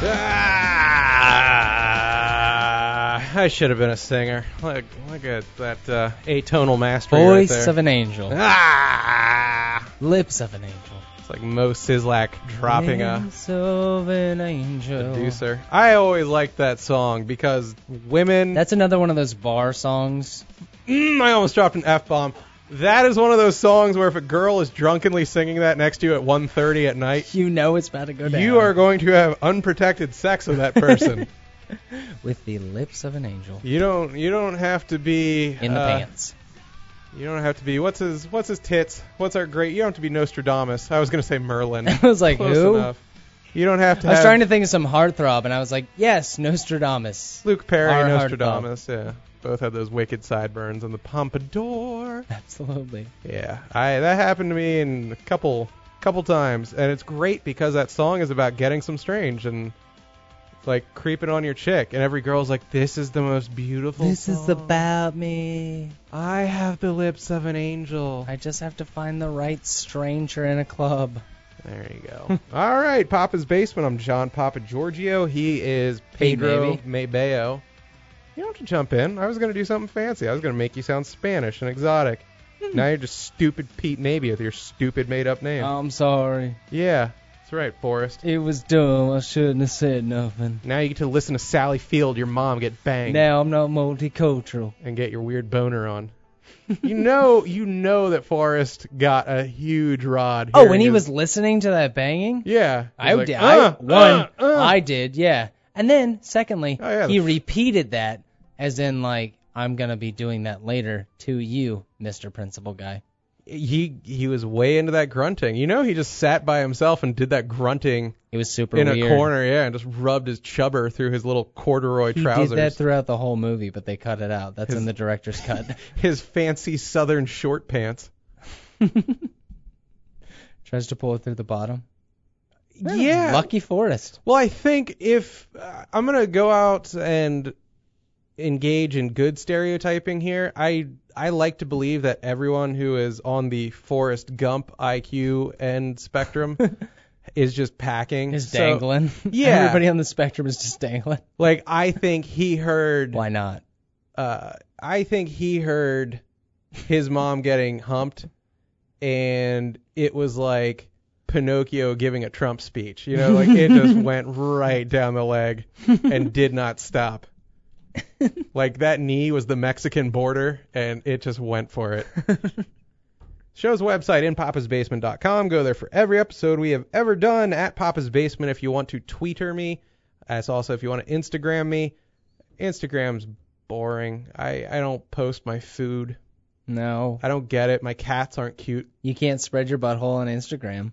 I should have been a singer. Look at that atonal mastery Voice right there. of an angel. Ah! Lips of an angel. It's like Mo Sislak dropping Lips of an angel. producer. I always liked that song because women... That's another one of those bar songs. I almost dropped an F-bomb. That is one of those songs where if a girl is drunkenly singing that next to you at 1:30 at night, You know it's about to go down. you are going to have unprotected sex with that person. With the lips of an angel. You don't have to be In the pants. You don't have to be what's his tits? What's our great? You don't have to be Nostradamus. I was gonna say Merlin. I was like, Close who? enough. You don't have to. I was trying to think of some heartthrob, and I was like, yes, Nostradamus. Luke Perry, Our Nostradamus. Yeah, both had those wicked sideburns and the pompadour. Absolutely. Yeah, that happened to me in a couple times, and it's great because that song is about getting some strange and like creeping on your chick, and every girl's like, "This is the most beautiful. This song. is about me. I have the lips of an angel." I just have to find the right stranger in a club. There you go. All right, Papa's Basement. I'm John Papa Giorgio. He is Pedro Maybeo. You don't have to jump in. I was going to do something fancy. I was going to make you sound Spanish and exotic. Now you're just stupid Pete Maybe with your stupid made-up name. I'm sorry. Yeah, that's right, Forrest. It was dumb. I shouldn't have said nothing. Now you get to listen to Sally Field, your mom, get banged. Now I'm not multicultural. And get your weird boner on. You know that Forrest got a huge rod. Oh, when he was listening to that banging? Yeah. I like, did. I did, yeah. And then, secondly, he repeated that as in, like, I'm going to be doing that later to you, Mr. Principal Guy. He was way into that grunting. You know, he just sat by himself and did that grunting. It was super in weird. a corner, yeah, and just rubbed his chubber through his little corduroy trousers. He did that throughout the whole movie, but they cut it out. That's in the director's cut. His fancy southern short pants. Tries to pull it through the bottom. Yeah. Lucky Forrest. Well, I think if I'm going to go out and engage in good stereotyping here, I like to believe that everyone who is on the Forrest Gump IQ end spectrum is just packing. Is dangling. Yeah. Everybody on the spectrum is just dangling. Like, I think he heard... Why not? I think he heard his mom getting humped, and it was like Pinocchio giving a Trump speech. You know, like it just went right down the leg and did not stop. Like that knee was the Mexican border, and it just went for it. Show's website, inpapasbasement.com. Go there for every episode we have ever done, at Papa's Basement if you want to tweeter me. That's also if you want to Instagram me. Instagram's boring. I don't post my food. No. I don't get it. My cats aren't cute. You can't spread your butthole on Instagram.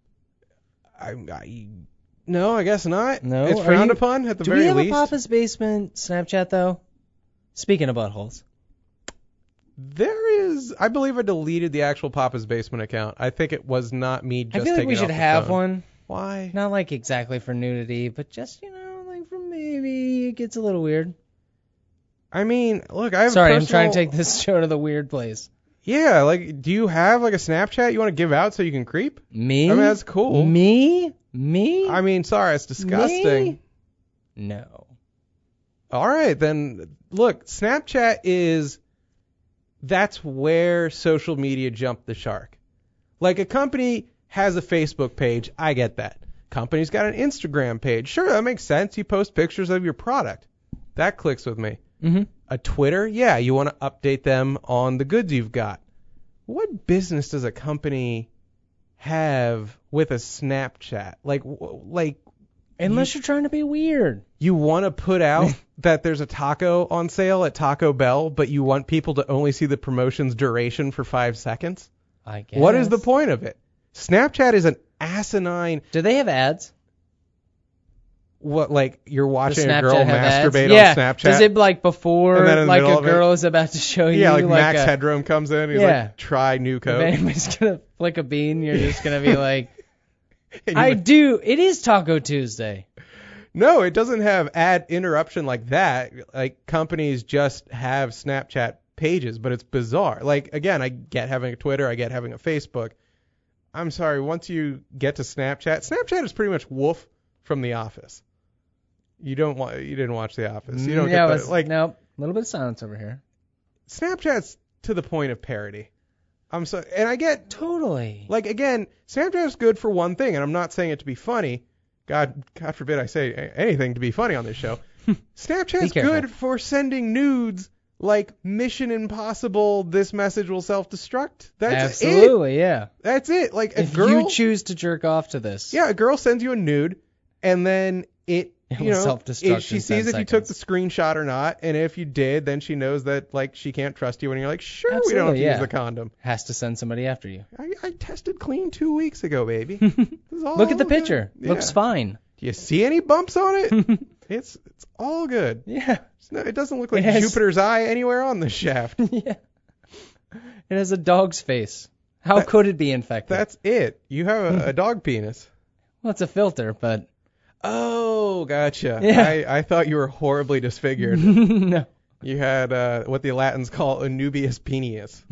No, I guess not. No. It's frowned upon at the very least. Do we have a Papa's Basement Snapchat, though? Speaking of buttholes. There is. I believe I deleted the actual Papa's Basement account. I think it was not me just taking it off the phone. I feel like we should have one. Why? Not like exactly for nudity, but just, like for maybe it gets a little weird. I mean, look, I have Sorry, I'm trying to take this show to the weird place. Yeah, like, do you have like a Snapchat you want to give out so you can creep? Me? I mean, that's cool. Me? I mean, sorry, it's disgusting. Me? No. All right, then, look, Snapchat that's where social media jumped the shark. Like, a company has a Facebook page, I get that. Company's got an Instagram page. Sure, that makes sense. You post pictures of your product. That clicks with me. Mm-hmm. A Twitter, yeah, you want to update them on the goods you've got. What business does a company have with a Snapchat? Like unless you're trying to be weird. You want to put out that there's a taco on sale at Taco Bell, but you want people to only see the promotion's duration for 5 seconds? I guess. What is the point of it? Snapchat is an asinine... Do they have ads? What, like, you're watching a girl masturbate on Snapchat? Does it, like, before, like, a girl is about to show you? Yeah, like Max Headroom comes in, he's like, try new code. If anybody's going to flick a bean, you're just going to be like, it is Taco Tuesday. No, it doesn't have ad interruption like that. Like, companies just have Snapchat pages, but it's bizarre. Like, again, I get having a Twitter, I get having a Facebook. I'm sorry, once you get to Snapchat is pretty much Wolf from The Office. You didn't watch The Office. You don't Yeah, get the, nope. A little bit of silence over here. Snapchat's to the point of parody. And I get totally. Like, again, Snapchat's good for one thing, and I'm not saying it to be funny. God forbid I say anything to be funny on this show. Snapchat's good for sending nudes like Mission Impossible, this message will self-destruct. That's Absolutely, yeah. That's it. Like, if you choose to jerk off to this. Yeah, a girl sends you a nude, and then it self-destruct. She sees if you took the screenshot or not, and if you did, then she knows that like she can't trust you, and you're like, sure, Absolutely, we don't have to use the condom. Has to send somebody after you. I tested clean 2 weeks ago, baby. Look at the picture. Yeah. Looks fine. Do you see any bumps on it? It's all good. Yeah. It doesn't look like Jupiter's eye anywhere on the shaft. Yeah. It has a dog's face. How could it be infected? That's it. You have a dog penis. Well, it's a filter, but... Oh, gotcha. Yeah. I thought you were horribly disfigured. No. You had what the Latins call a nubius penis.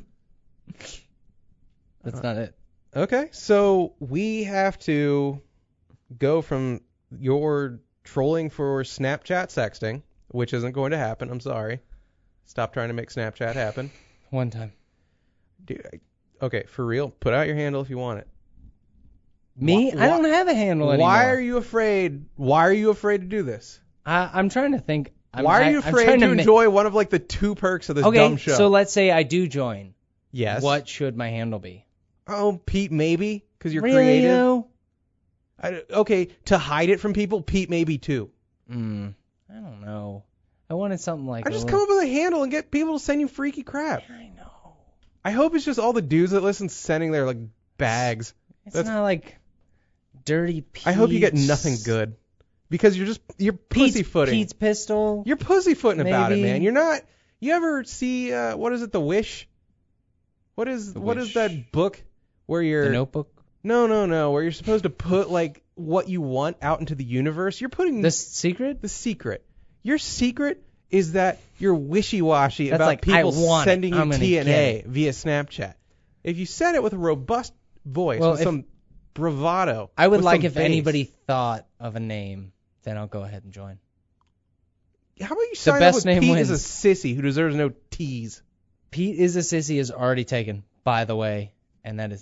That's not it. Okay, so we have to go from your trolling for Snapchat sexting, which isn't going to happen. I'm sorry. Stop trying to make Snapchat happen. One time. Dude, okay, for real, put out your handle if you want it. Me? I don't have a handle anymore. Why are you afraid? Why are you afraid to do this? I'm trying to think. Why are you afraid to enjoy one of like the 2 perks of this dumb show? Okay, so let's say I do join. Yes. What should my handle be? Oh, Pete Maybe, because you're really, creative. Okay, to hide it from people, Pete Maybe too. I don't know. I wanted something like. I just come up with a handle and get people to send you freaky crap. Yeah, I know. I hope it's just all the dudes that listen sending their like bags. It's not like dirty Pete. I hope you get nothing good. Because you're pussyfooting. Pete's pistol. You're pussyfooting about it, man. You're not. You ever see what is it? The Wish. What is that book where you're? The Notebook. No. Where you're supposed to put like what you want out into the universe. You're putting The Secret. The Secret. Your secret is that you're wishy-washy about like, people sending you TNA via Snapchat. If you said it with a robust voice, with some bravado, I would like if anybody thought of a name. Then I'll go ahead and join. How about you sign up with Pete is a sissy who deserves no T's? Pete is a sissy is already taken, by the way, and that's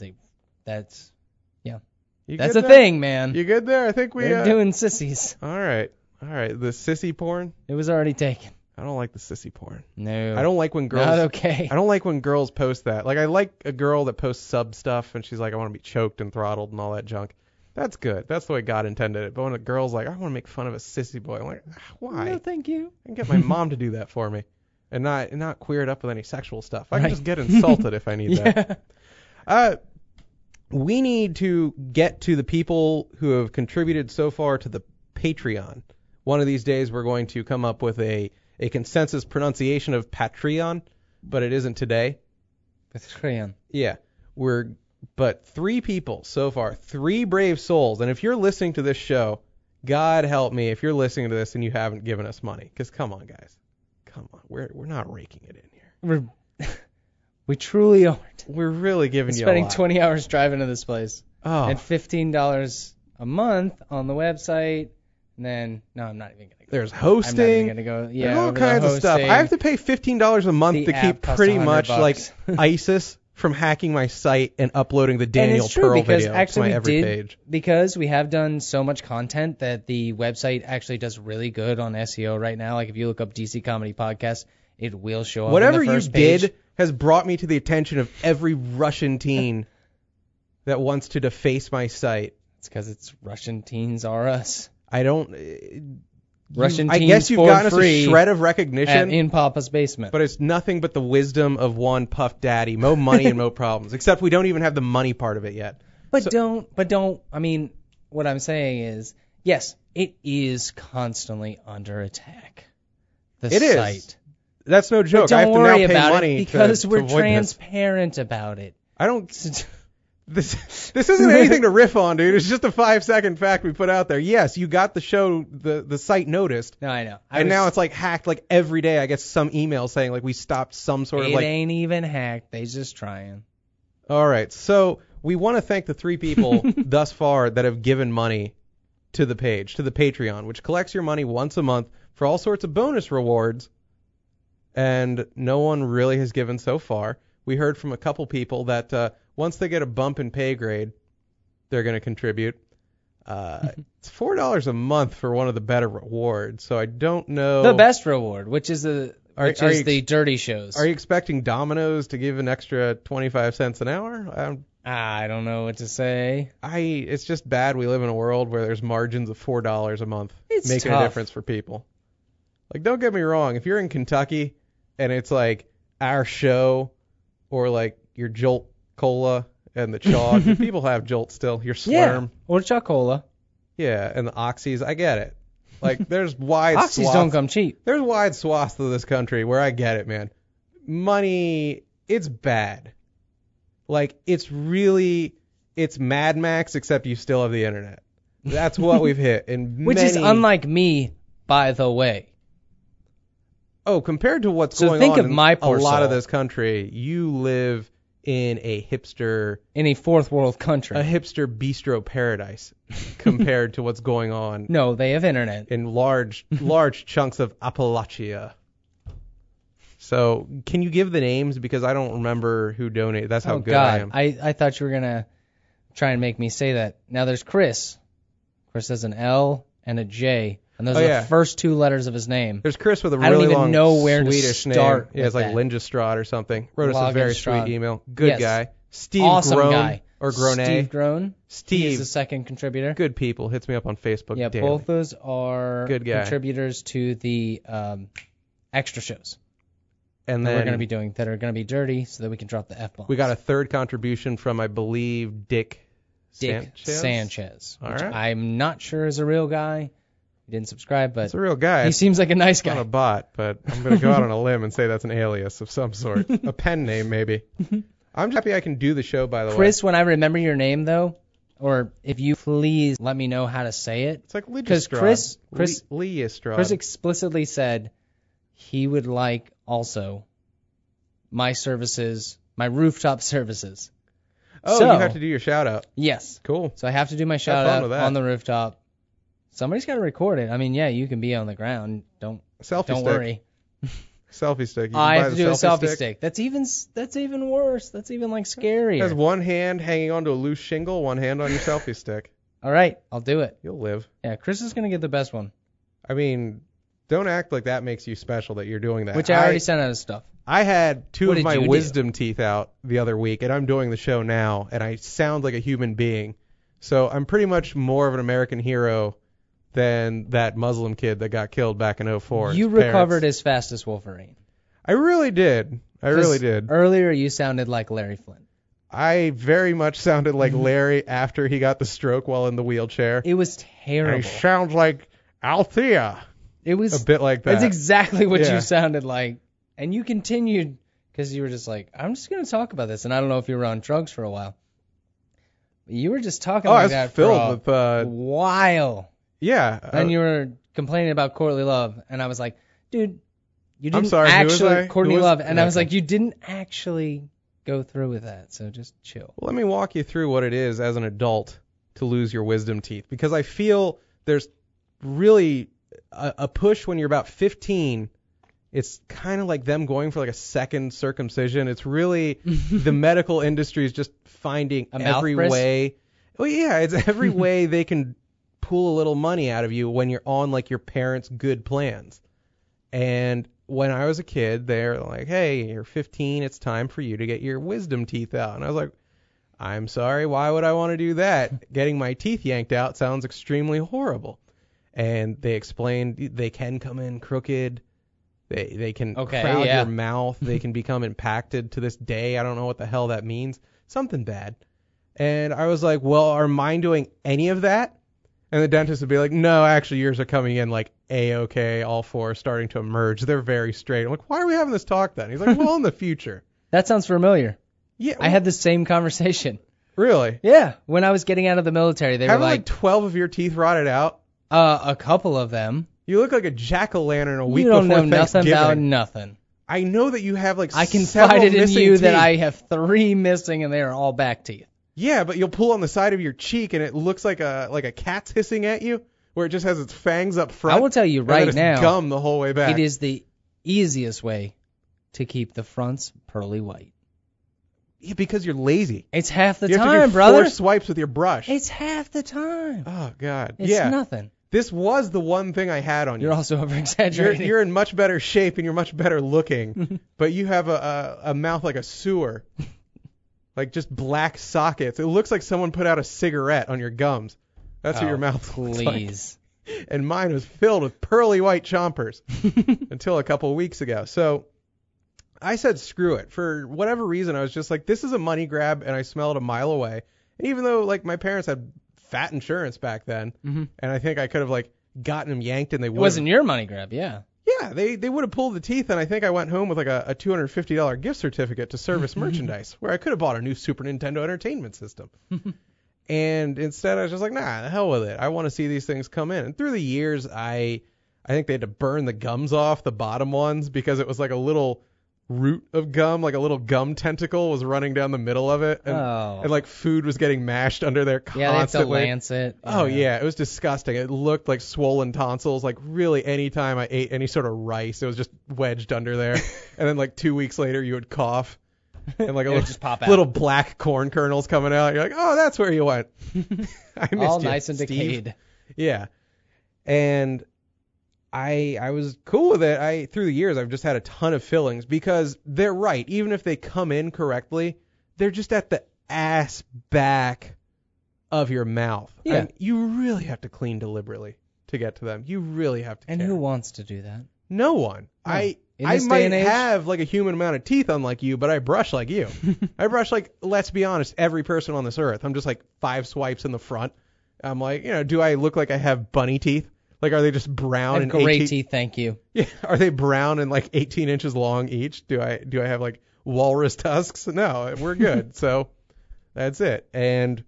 a thing, man. You good there? I think They're doing sissies. All right. The sissy porn? It was already taken. I don't like the sissy porn. No. I don't like when girls. Not okay. I don't like when girls post that. Like I like a girl that posts sub stuff and she's like, I want to be choked and throttled and all that junk. That's good. That's the way God intended it. But when a girl's like, I want to make fun of a sissy boy, I'm like, why? No, thank you. I can get my mom to do that for me, and not queer it up with any sexual stuff. I can just get insulted if I need that. We need to get to the people who have contributed so far to the Patreon. One of these days we're going to come up with a consensus pronunciation of Patreon, but it isn't today. Patreon. Yeah. But 3 people so far, 3 brave souls. And if you're listening to this show, God help me if you're listening to this and you haven't given us money. Because come on, guys. Come on. We're not raking it in here. We truly aren't. We're really giving you a lot. Spending 20 hours driving to this place. Oh. And $15 a month on the website. And then, no, I'm not even going to go. There's hosting. I'm not even going to go. Yeah, there's all kinds of stuff. I have to pay $15 a month to keep pretty much like ISIS from hacking my site and uploading the Daniel Pearl video to my every page. Because we have done so much content that the website actually does really good on SEO right now. Like if you look up DC Comedy Podcast, it will show up Whatever on the first you page. did has brought me to the attention of every Russian teen that wants to deface my site. It's because it's Russian teens are us. I don't... Russian I teens guess you've for gotten us free a shred of recognition in Papa's basement. But it's nothing but the wisdom of one Puff Daddy. Mo money and mo problems. Except we don't even have the money part of it yet. But don't. I mean, what I'm saying is, yes, it is constantly under attack. The site. Is. That's no joke. But don't I have to worry now pay about money it because to we're avoid transparent about it. I don't. This isn't anything to riff on, dude. It's just a 5-second fact we put out there. Yes, you got the show, the site noticed. No, I know. Now it's like hacked. Like every day I get some email saying like we stopped some sort of like. It ain't even hacked. They just trying. All right. So we want to thank the 3 people thus far that have given money to the page, to the Patreon, which collects your money once a month for all sorts of bonus rewards. And no one really has given so far. We heard from a couple people that once they get a bump in pay grade, they're going to contribute. It's $4 a month for one of the better rewards, so I don't know. The best reward, which is the dirty shows. Are you expecting Domino's to give an extra 25 cents an hour? I don't know what to say. It's just bad we live in a world where there's margins of $4 a month making tough. A difference for people. Like, don't get me wrong. If you're in Kentucky and it's like our show or like your Jolt Cola and the Chalk, people have Jolt still. Your Slurm. Yeah, or Chocola. Yeah, and the Oxys. I get it. Like, there's wide Oxys swaths. don't come cheap. There's wide swaths of this country where I get it, man. Money, it's bad. Like, it's Mad Max, except you still have the internet. That's what we've hit. Which is unlike me, by the way. Oh, compared to what's going think on of my in a lot soul. of this country, you live in a hipster... In a fourth world country. A hipster bistro paradise compared to what's going on... No, they have internet. ...in large chunks of Appalachia. So, can you give the names? Because I don't remember who donated. That's how good I am. I thought you were going to try and make me say that. Now, there's Chris. Chris has an L and a J. And those are the first two letters of his name. There's Chris with a I don't really even long know where Swedish to start name. Yeah, it's like Lindestrad or something. Wrote us a very sweet email. Good guy. Steve awesome Groen, guy. or Groene. Steve Groen. Steve. He's the second contributor. Good people. Hits me up on Facebook Yeah, daily. both those are Good guy. contributors to the extra shows. And that then we're going to be doing that are going to be dirty so that we can drop the F-bombs. We got a third contribution from, I believe, Dick Sanchez. All which right. I'm not sure is a real guy. He didn't subscribe, but it's a real guy. He seems like a nice guy. Not a bot, but I'm going to go out on a limb and say that's an alias of some sort. A pen name, maybe. I'm happy I can do the show, by the way. Chris, when I remember your name, though, or if you please let me know how to say it. It's like Leestrad. Because Chris Leestrad. Chris explicitly said he would like also my services, my rooftop services. Oh, you have to do your shout out. Yes. Cool. So I have to do my shout out on the rooftop. Somebody's got to record it. I mean, yeah, you can be on the ground. Don't worry. Selfie stick. I have to do a selfie stick. That's even worse. That's even like scarier. It has one hand hanging onto a loose shingle, one hand on your selfie stick. All right, I'll do it. You'll live. Yeah, Chris is gonna get the best one. I mean, don't act like that makes you special that you're doing that. Which I already sent out of stuff. I had two of my wisdom teeth out the other week, and I'm doing the show now, and I sound like a human being. So I'm pretty much more of an American hero than that Muslim kid that got killed back in 2004. You recovered as fast as Wolverine. I really did. Earlier you sounded like Larry Flint. I very much sounded like Larry after he got the stroke while in the wheelchair. It was terrible. And he sounds like Althea. It was a bit like that. That's exactly what you sounded like. And you continued because you were just like, I'm just going to talk about this. And I don't know if you were on drugs for a while. You were just talking like that for a while. Yeah. And you were complaining about Courtney Love. And I was like, dude, you didn't Courtney Love. And I was like, you didn't actually go through with that. So just chill. Well, let me walk you through what it is as an adult to lose your wisdom teeth. Because I feel there's really a push when you're about 15. It's kind of like them going for like a second circumcision. It's really the medical industry is just finding every way. Well, yeah, it's every way they can pull a little money out of you when you're on like your parents' good plans. And when I was a kid, they're like, hey, you're 15. It's time for you to get your wisdom teeth out. And I was like, I'm sorry. Why would I want to do that? Getting my teeth yanked out sounds extremely horrible. And they explained they can come in crooked. They can crowd your mouth. They can become impacted to this day. I don't know what the hell that means. Something bad. And I was like, well, are mine doing any of that? And the dentist would be like, no, actually, yours are coming in like A-okay, all four starting to emerge. They're very straight. I'm like, why are we having this talk then? He's like, well, in the future. That sounds familiar. Yeah. I had the same conversation. Really? Yeah. When I was getting out of the military, they were like 12 of your teeth rotted out? A couple of them. You look like a jack-o'-lantern a week before Thanksgiving. You don't know nothing about nothing. I know that you have like I confided in you teeth. That I have 3 missing and they are all back teeth. Yeah, but you'll pull on the side of your cheek and it looks like a cat's hissing at you, where it just has its fangs up front. I will tell you right now, gum the whole way back. It is the easiest way to keep the fronts pearly white. Yeah, because you're lazy. It's half the you time, have to do brother. 4 swipes with your brush. It's half the time. Oh, God. It's nothing. This was the one thing I had on you. You're also over-exaggerating. You're in much better shape and you're much better looking, but you have a mouth like a sewer. Like just black sockets. It looks like someone put out a cigarette on your gums. That's what your mouth looks like. Please. And mine was filled with pearly white chompers until a couple of weeks ago. So I said screw it. For whatever reason, I was just like, this is a money grab, and I smell it a mile away. And even though like my parents had fat insurance back then, and I think I could have like gotten them yanked and they would. It wasn't your money grab, yeah. Yeah, they would have pulled the teeth, and I think I went home with like a $250 gift certificate to Service Merchandise, where I could have bought a new Super Nintendo Entertainment System. And instead, I was just like, nah, the hell with it. I want to see these things come in. And through the years, I think they had to burn the gums off, the bottom ones, because it was like a little root of gum, like a little gum tentacle was running down the middle of it, and like food was getting mashed under there constantly. Yeah, they have to lance it. Yeah. Oh yeah, it was disgusting. It looked like swollen tonsils. Like really, anytime I ate any sort of rice, it was just wedged under there. And then like 2 weeks later, you would cough, and like just pop out. Little black corn kernels coming out. You're like, oh, that's where you went. I missed all you, nice and Steve. decayed. Yeah, and I was cool with it. Through the years, I've just had a ton of fillings because they're right. Even if they come in correctly, they're just at the ass back of your mouth. Yeah. And you really have to clean deliberately to get to them. You really have to. And care. who wants to do that? No one. No. I In this might day and age? have like a human amount of teeth, unlike you, but I brush like you. I brush like, let's be honest, every person on this earth. I'm just like 5 swipes in the front. I'm like, do I look like I have bunny teeth? Like, are they just brown and great 18... teeth, thank you. Yeah, are they brown and like 18 inches long each? Do I have like walrus tusks? No, we're good. So that's it. And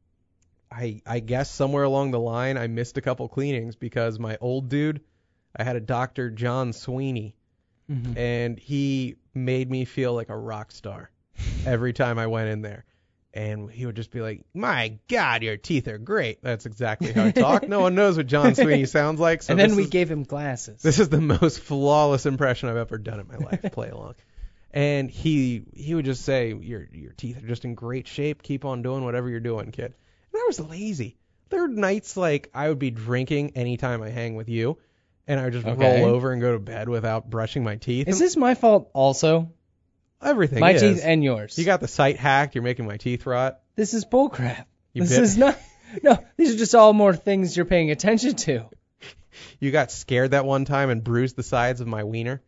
I guess somewhere along the line I missed a couple cleanings because my old dude, I had a Dr. John Sweeney, and he made me feel like a rock star every time I went in there. And he would just be like, my God, your teeth are great. That's exactly how I talk. No one knows what John Sweeney sounds like. So and then we gave him glasses. This is the most flawless impression I've ever done in my life. Play along. And he would just say, your teeth are just in great shape. Keep on doing whatever you're doing, kid. And I was lazy. There were nights like I would be drinking anytime I hang with you, and I would just roll over and go to bed without brushing my teeth. Is this my fault also? Everything my is. teeth and yours. You got the site hacked. You're making my teeth rot. This is bullcrap. This is not. No, these are just all more things you're paying attention to. You got scared that one time and bruised the sides of my wiener.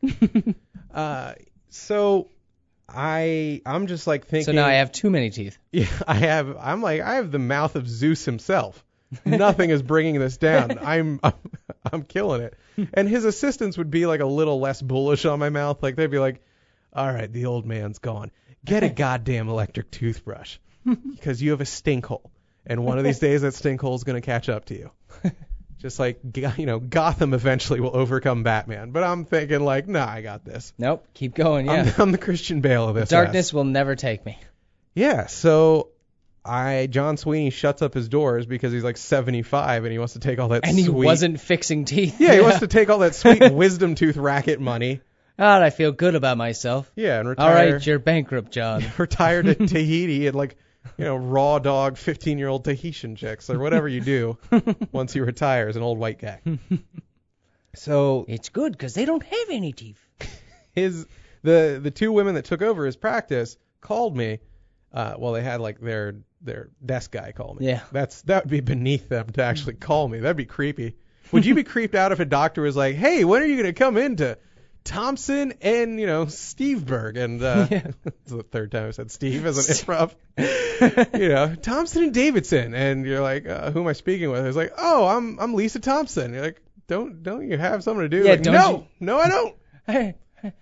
So I'm just like thinking. So now I have too many teeth. Yeah, I have the mouth of Zeus himself. Nothing is bringing this down. I'm killing it. And his assistants would be like a little less bullish on my mouth. Like they'd be like, all right, the old man's gone. Get a goddamn electric toothbrush because you have a stink hole. And one of these days that stink hole is going to catch up to you. Just like, Gotham eventually will overcome Batman. But I'm thinking like, nah, I got this. Nope, keep going, yeah. I'm the Christian Bale of this. Darkness will never take me. Yeah, so John Sweeney shuts up his doors because he's like 75 and he wants to take all that and sweet... he wasn't fixing teeth. Yeah, he wants to take all that sweet wisdom tooth racket money. God, I feel good about myself. Yeah, and retire. All right, you're bankrupt, John. Retire to Tahiti and like, raw dog 15-year-old Tahitian chicks or whatever you do once you retire as an old white guy. So it's good because they don't have any teeth. The 2 women that took over his practice called me. They had like their desk guy call me. Yeah. That would be beneath them to actually call me. That'd be creepy. Would you be creeped out if a doctor was like, hey, when are you going to come into Thompson and, Steveburg? And it's the third time I said Steve as an improv. Thompson and Davidson. And you're like, who am I speaking with? I was like, oh, I'm Lisa Thompson. You're like, don't you have something to do? Yeah, like, no, I don't.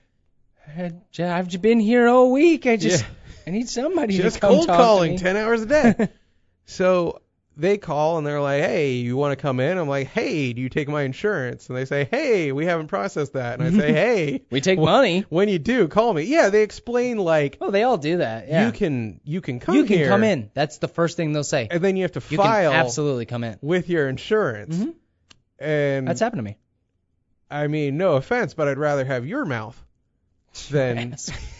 I've been here all week. I need somebody to come cold talk calling to me. 10 hours a day. So they call and they're like, hey, you want to come in? I'm like, hey, do you take my insurance? And they say, hey, we haven't processed that. And I say, hey, we take money. When you do, call me. Yeah, they explain like, oh, they all do that. Yeah. You can come here. You can come in. That's the first thing they'll say. And then you have to file. You can absolutely come in with your insurance. Mm-hmm. And that's happened to me. I mean, no offense, but I'd rather have your mouth than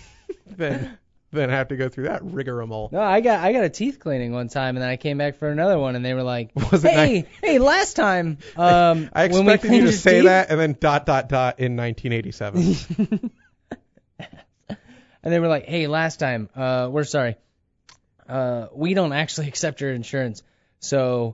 have to go through that rigmarole. No, I got a teeth cleaning one time, and then I came back for another one, and they were like, hey, last time. I expected you to say that, and then ... in 1987. And they were like, hey, last time, we're sorry. We don't actually accept your insurance, but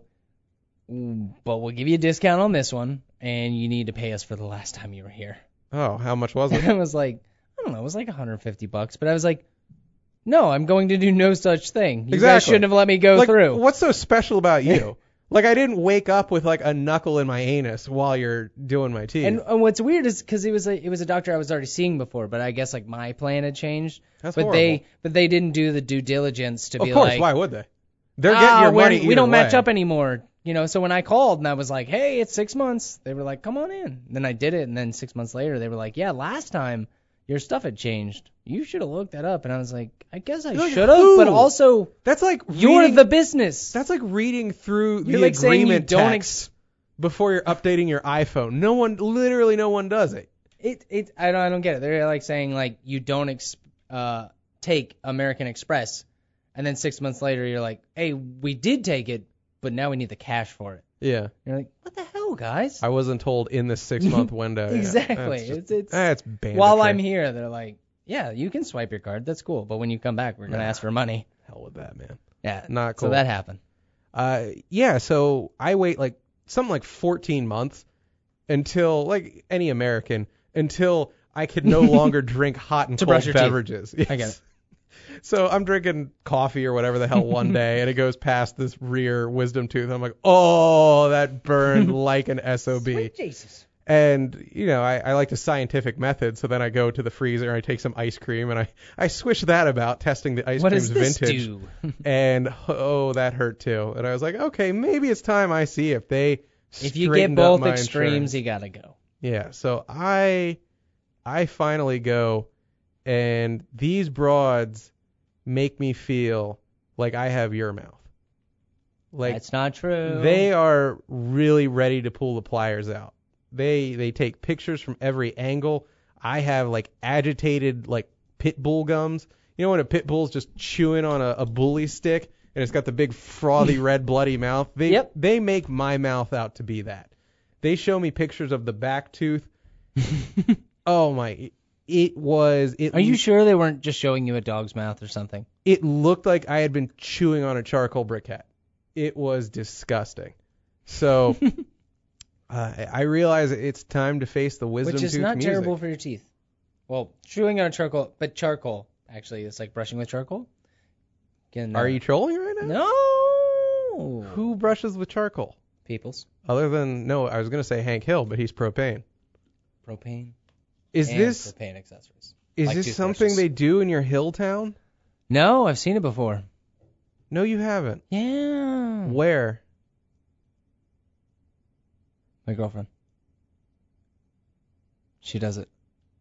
we'll give you a discount on this one, and you need to pay us for the last time you were here. Oh, how much was it? And I was like, I don't know, it was like $150, but I was like, no, I'm going to do no such thing. You guys shouldn't have let me go through. What's so special about you? Like, I didn't wake up with like a knuckle in my anus while you're doing my teeth. And what's weird is because it was a doctor I was already seeing before, but I guess like my plan had changed. That's horrible. But they didn't do the due diligence to be like. Of course, why would they? They're getting your money. We don't match up anymore. So when I called and I was like, hey, it's 6 months, they were like, come on in. Then I did it, and then 6 months later they were like, yeah, last time your stuff had changed. You should have looked that up. And I was like, I guess I should have, but also that's like you're the business. That's like reading through the agreement text before you're updating your iPhone. Literally no one does it. I don't get it. They're like saying like you don't take American Express, and then 6 months later you're like, hey, we did take it, but now we need the cash for it. Yeah. You're like, what the hell, guys? I wasn't told in the 6 month window. Exactly. Yeah. That's banditry. While I'm here, they're like, yeah, you can swipe your card. That's cool. But when you come back, we're going to ask for money. Hell with that, man. Yeah. Not cool. So that happened. Yeah, so I wait like something like 14 months until, like any American, until I could no longer drink hot and cold beverages. Yes. I get it. So I'm drinking coffee or whatever the hell one day, and it goes past this rear wisdom tooth. And I'm like, oh, that burned like an SOB. Sweet Jesus. And, I like the scientific method, so then I go to the freezer and I take some ice cream, and I swish that about, testing the ice cream's vintage. What does this do? And, that hurt too. And I was like, okay, maybe it's time I see if they If you get both extremes, insurance. You got to go. Yeah, so I finally go, and these broads make me feel like I have your mouth. Like, that's not true. They are really ready to pull the pliers out. They take pictures from every angle. I have like agitated like pit bull gums. You know when a pit bull's just chewing on a bully stick and it's got the big frothy red bloody mouth? They make my mouth out to be that. They show me pictures of the back tooth. Oh my. Are you sure they weren't just showing you a dog's mouth or something? It looked like I had been chewing on a charcoal briquette. It was disgusting. So I realize it's time to face the wisdom tooth music. Which is not terrible for your teeth. Well, chewing on charcoal, but charcoal, actually, it's like brushing with charcoal. Again, Are you trolling right now? No. Who brushes with charcoal? Peoples. Other than, I was going to say Hank Hill, but he's propane. Propane? Is this propane accessories? Is like this something they do in your hill town? No, I've seen it before. No, you haven't. Yeah. Where? My girlfriend. She does it.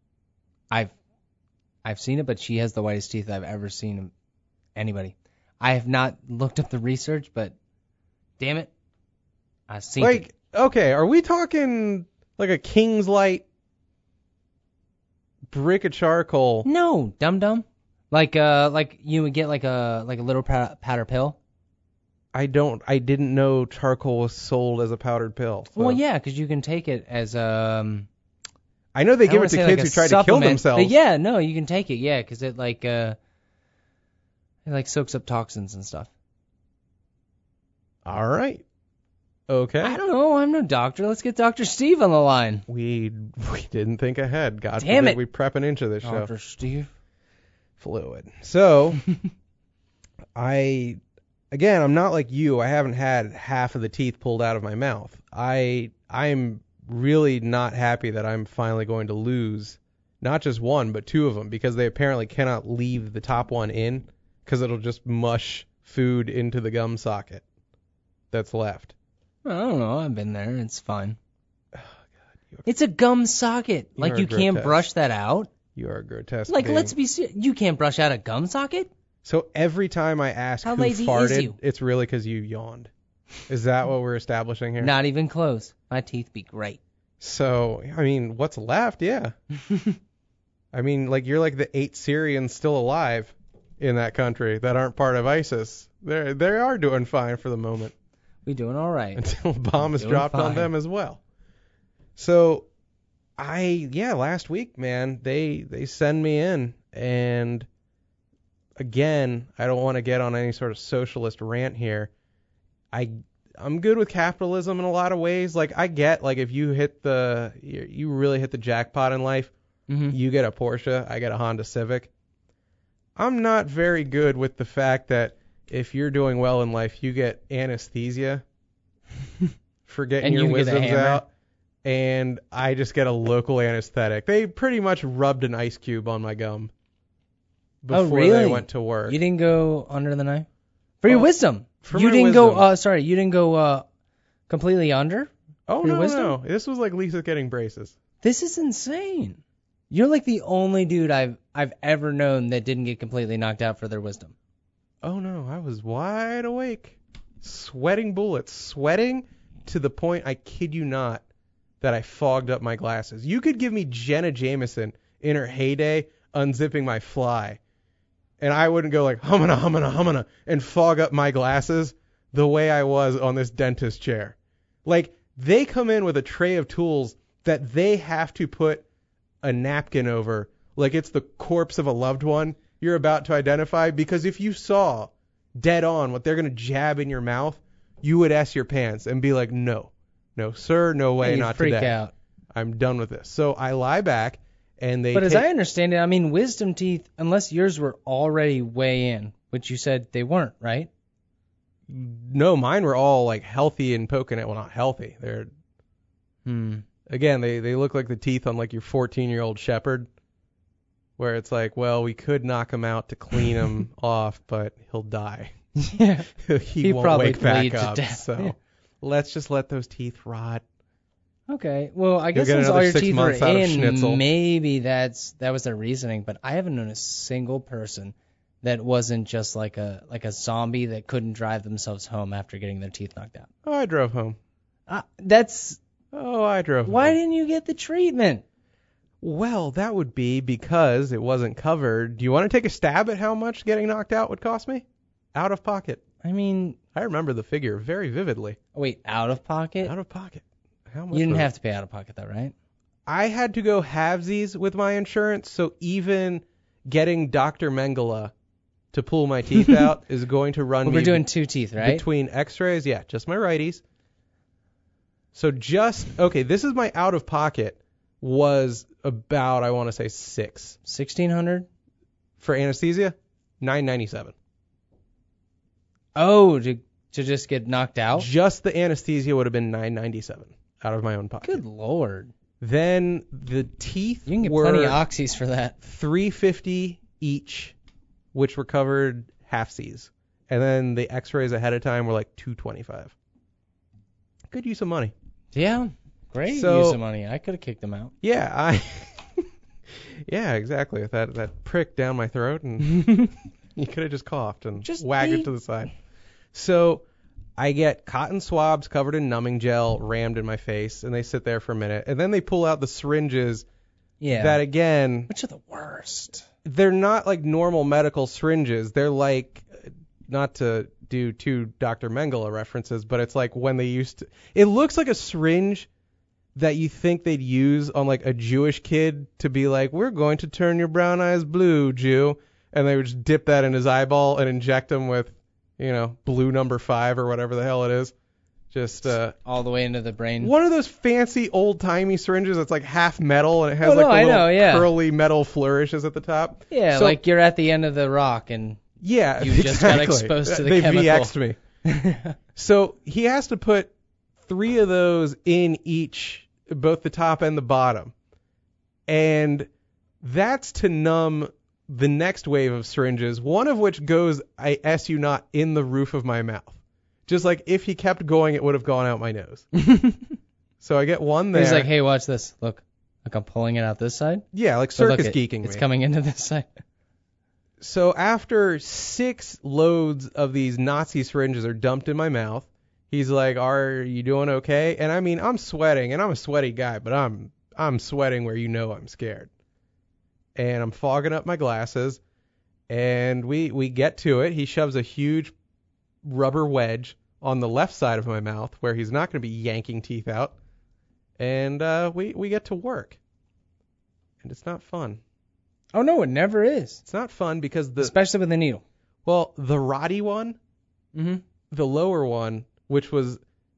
I've seen it, but she has the whitest teeth I've ever seen of anybody. I have not looked up the research, but damn it, I've seen it. Okay, are we talking like a King's Light brick of charcoal? No, dum-dum. Like you would get like a little powder pill. I didn't know charcoal was sold as a powdered pill. So. Well, yeah, because you can take it as I know they give it to kids who try to kill themselves. But yeah, no, you can take it, yeah, because it soaks up toxins and stuff. All right. Okay. I don't know. I'm no doctor. Let's get Dr. Steve on the line. We didn't think ahead. God damn forbid it. we prep an inch of this show. Dr. Steve. Fluid. So, I'm not like you. I haven't had half of the teeth pulled out of my mouth. I'm really not happy that I'm finally going to lose not just one, but two of them, because they apparently cannot leave the top one in because it'll just mush food into the gum socket. that's left. I don't know. I've been there. It's fine. Oh, God. It's a gum socket. Like, you can't brush that out? You are grotesque. Like, let's be serious. You can't brush out a gum socket? So every time I ask who farted, it's really because you yawned. Is that what we're establishing here? Not even close. My teeth be great. So, I mean, what's left? Yeah. I mean, like, you're like the 8 Syrians still alive in that country that aren't part of ISIS. They are doing fine for the moment. We doing all right. Until a bomb is dropped on them as well. So, last week, man, they send me in, and again, I don't want to get on any sort of socialist rant here. I'm good with capitalism in a lot of ways. Like, I get, like, if you really hit the jackpot in life, you get a Porsche, I get a Honda Civic. I'm not very good with the fact that if you're doing well in life, you get anesthesia for getting your wisdoms out, and I just get a local anesthetic. They pretty much rubbed an ice cube on my gum before they went to work. You didn't go under the knife? For your wisdom. You didn't go completely under? Oh, no. This was like Lisa getting braces. This is insane. You're like the only dude I've ever known that didn't get completely knocked out for their wisdom. Oh, no. I was wide awake. Sweating bullets. Sweating to the point, I kid you not, that I fogged up my glasses. You could give me Jenna Jameson in her heyday unzipping my fly, and I wouldn't go like, humana, and fog up my glasses the way I was on this dentist chair. Like, they come in with a tray of tools that they have to put a napkin over, like it's the corpse of a loved one you're about to identify, because if you saw dead on what they're going to jab in your mouth, you would ass your pants and be like, no, sir, no way, not today. Freak out. I'm done with this. So I lie back, and they... But as I understand it, I mean, wisdom teeth, unless yours were already way in, which you said they weren't, right? No, mine were all like healthy and poking it. Well, not healthy. They're... Again, they look like the teeth on like your 14-year-old shepherd, where it's like, well, we could knock him out to clean him off, but he'll die. Yeah. he won't wake back up. So let's just let those teeth rot. Okay. Well, I guess since all your teeth were in, maybe that was their reasoning. But I haven't known a single person that wasn't just like a zombie that couldn't drive themselves home after getting their teeth knocked out. Oh, I drove home. I drove home. Why didn't you get the treatment? Well, that would be because it wasn't covered. Do you want to take a stab at how much getting knocked out would cost me? Out of pocket. I mean... I remember the figure very vividly. Wait, out of pocket? Out of pocket. How much? You didn't have to pay out of pocket, though, right? I had to go halvesies with my insurance, so even getting Dr. Mengele to pull my teeth out is going to run me... We're doing 2 teeth, right? Between x-rays, yeah, just my righties. So this is my out of pocket was about, I want to say, $1,600 for anesthesia, $997. Oh, to just get knocked out? Just the anesthesia would have been $997 out of my own pocket. Good Lord. Then the teeth you can get plenty of oxys for that. $350 each, which were covered halfsies. And then the x-rays ahead of time were like $225. Good use of money. Yeah, great use of money. I could have kicked them out. Yeah, yeah, exactly. With that prick down my throat, and you could have just coughed and wagged it to the side. So I get cotton swabs covered in numbing gel rammed in my face, and they sit there for a minute, and then they pull out the syringes. Yeah. That again, which are the worst. They're not like normal medical syringes. They're like, not to do 2 Dr. Mengele references, but it's like when they used to... It looks like a syringe that you think they'd use on like a Jewish kid to be like, we're going to turn your brown eyes blue, Jew. And they would just dip that in his eyeball and inject him with, blue number 5 or whatever the hell it is. Just all the way into the brain. One of those fancy old-timey syringes that's like half metal and it has curly metal flourishes at the top. Yeah, so, like you're at the end of the rock and... Yeah, you just got exposed to the chemical. They VX'd me. So he has to put 3 of those in each, both the top and the bottom. And that's to numb the next wave of syringes, one of which goes, I S you not, in the roof of my mouth. Just like if he kept going, it would have gone out my nose. So I get one there. He's like, hey, watch this. Look, I'm pulling it out this side. Yeah, like circus geeking me. It's coming into this side. So after 6 loads of these Nazi syringes are dumped in my mouth, he's like, are you doing okay? And I mean, I'm sweating, and I'm a sweaty guy, but I'm sweating where I'm scared. And I'm fogging up my glasses, and we get to it. He shoves a huge rubber wedge on the left side of my mouth where he's not going to be yanking teeth out. And we get to work. And it's not fun. Oh, no, it never is. It's not fun because especially with the needle. Well, the Roddy one, the lower one, which was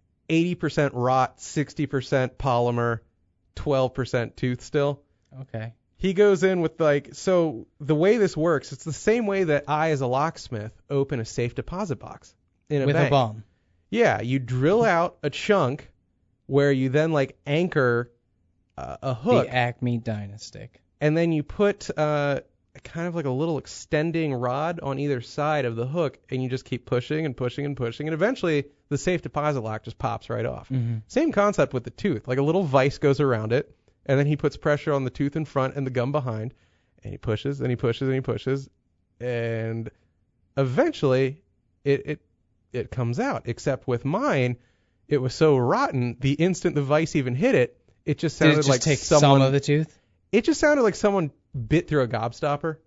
80% rot, 60% polymer, 12% tooth still. Okay. He goes in with so the way this works, it's the same way that I, as a locksmith, open a safe deposit box in a bank. With a bomb. Yeah, you drill out a chunk where you then anchor a hook. The Acme Dynastic. And then you put kind of like a little extending rod on either side of the hook, and you just keep pushing and pushing and pushing, and eventually the safe deposit lock just pops right off. Mm-hmm. Same concept with the tooth. Like a little vise goes around it, and then he puts pressure on the tooth in front and the gum behind, and he pushes and he pushes and he pushes, and eventually it comes out. Except with mine, it was so rotten, the instant the vise even hit it, it just sounded like some of the tooth? It just sounded like someone bit through a gobstopper.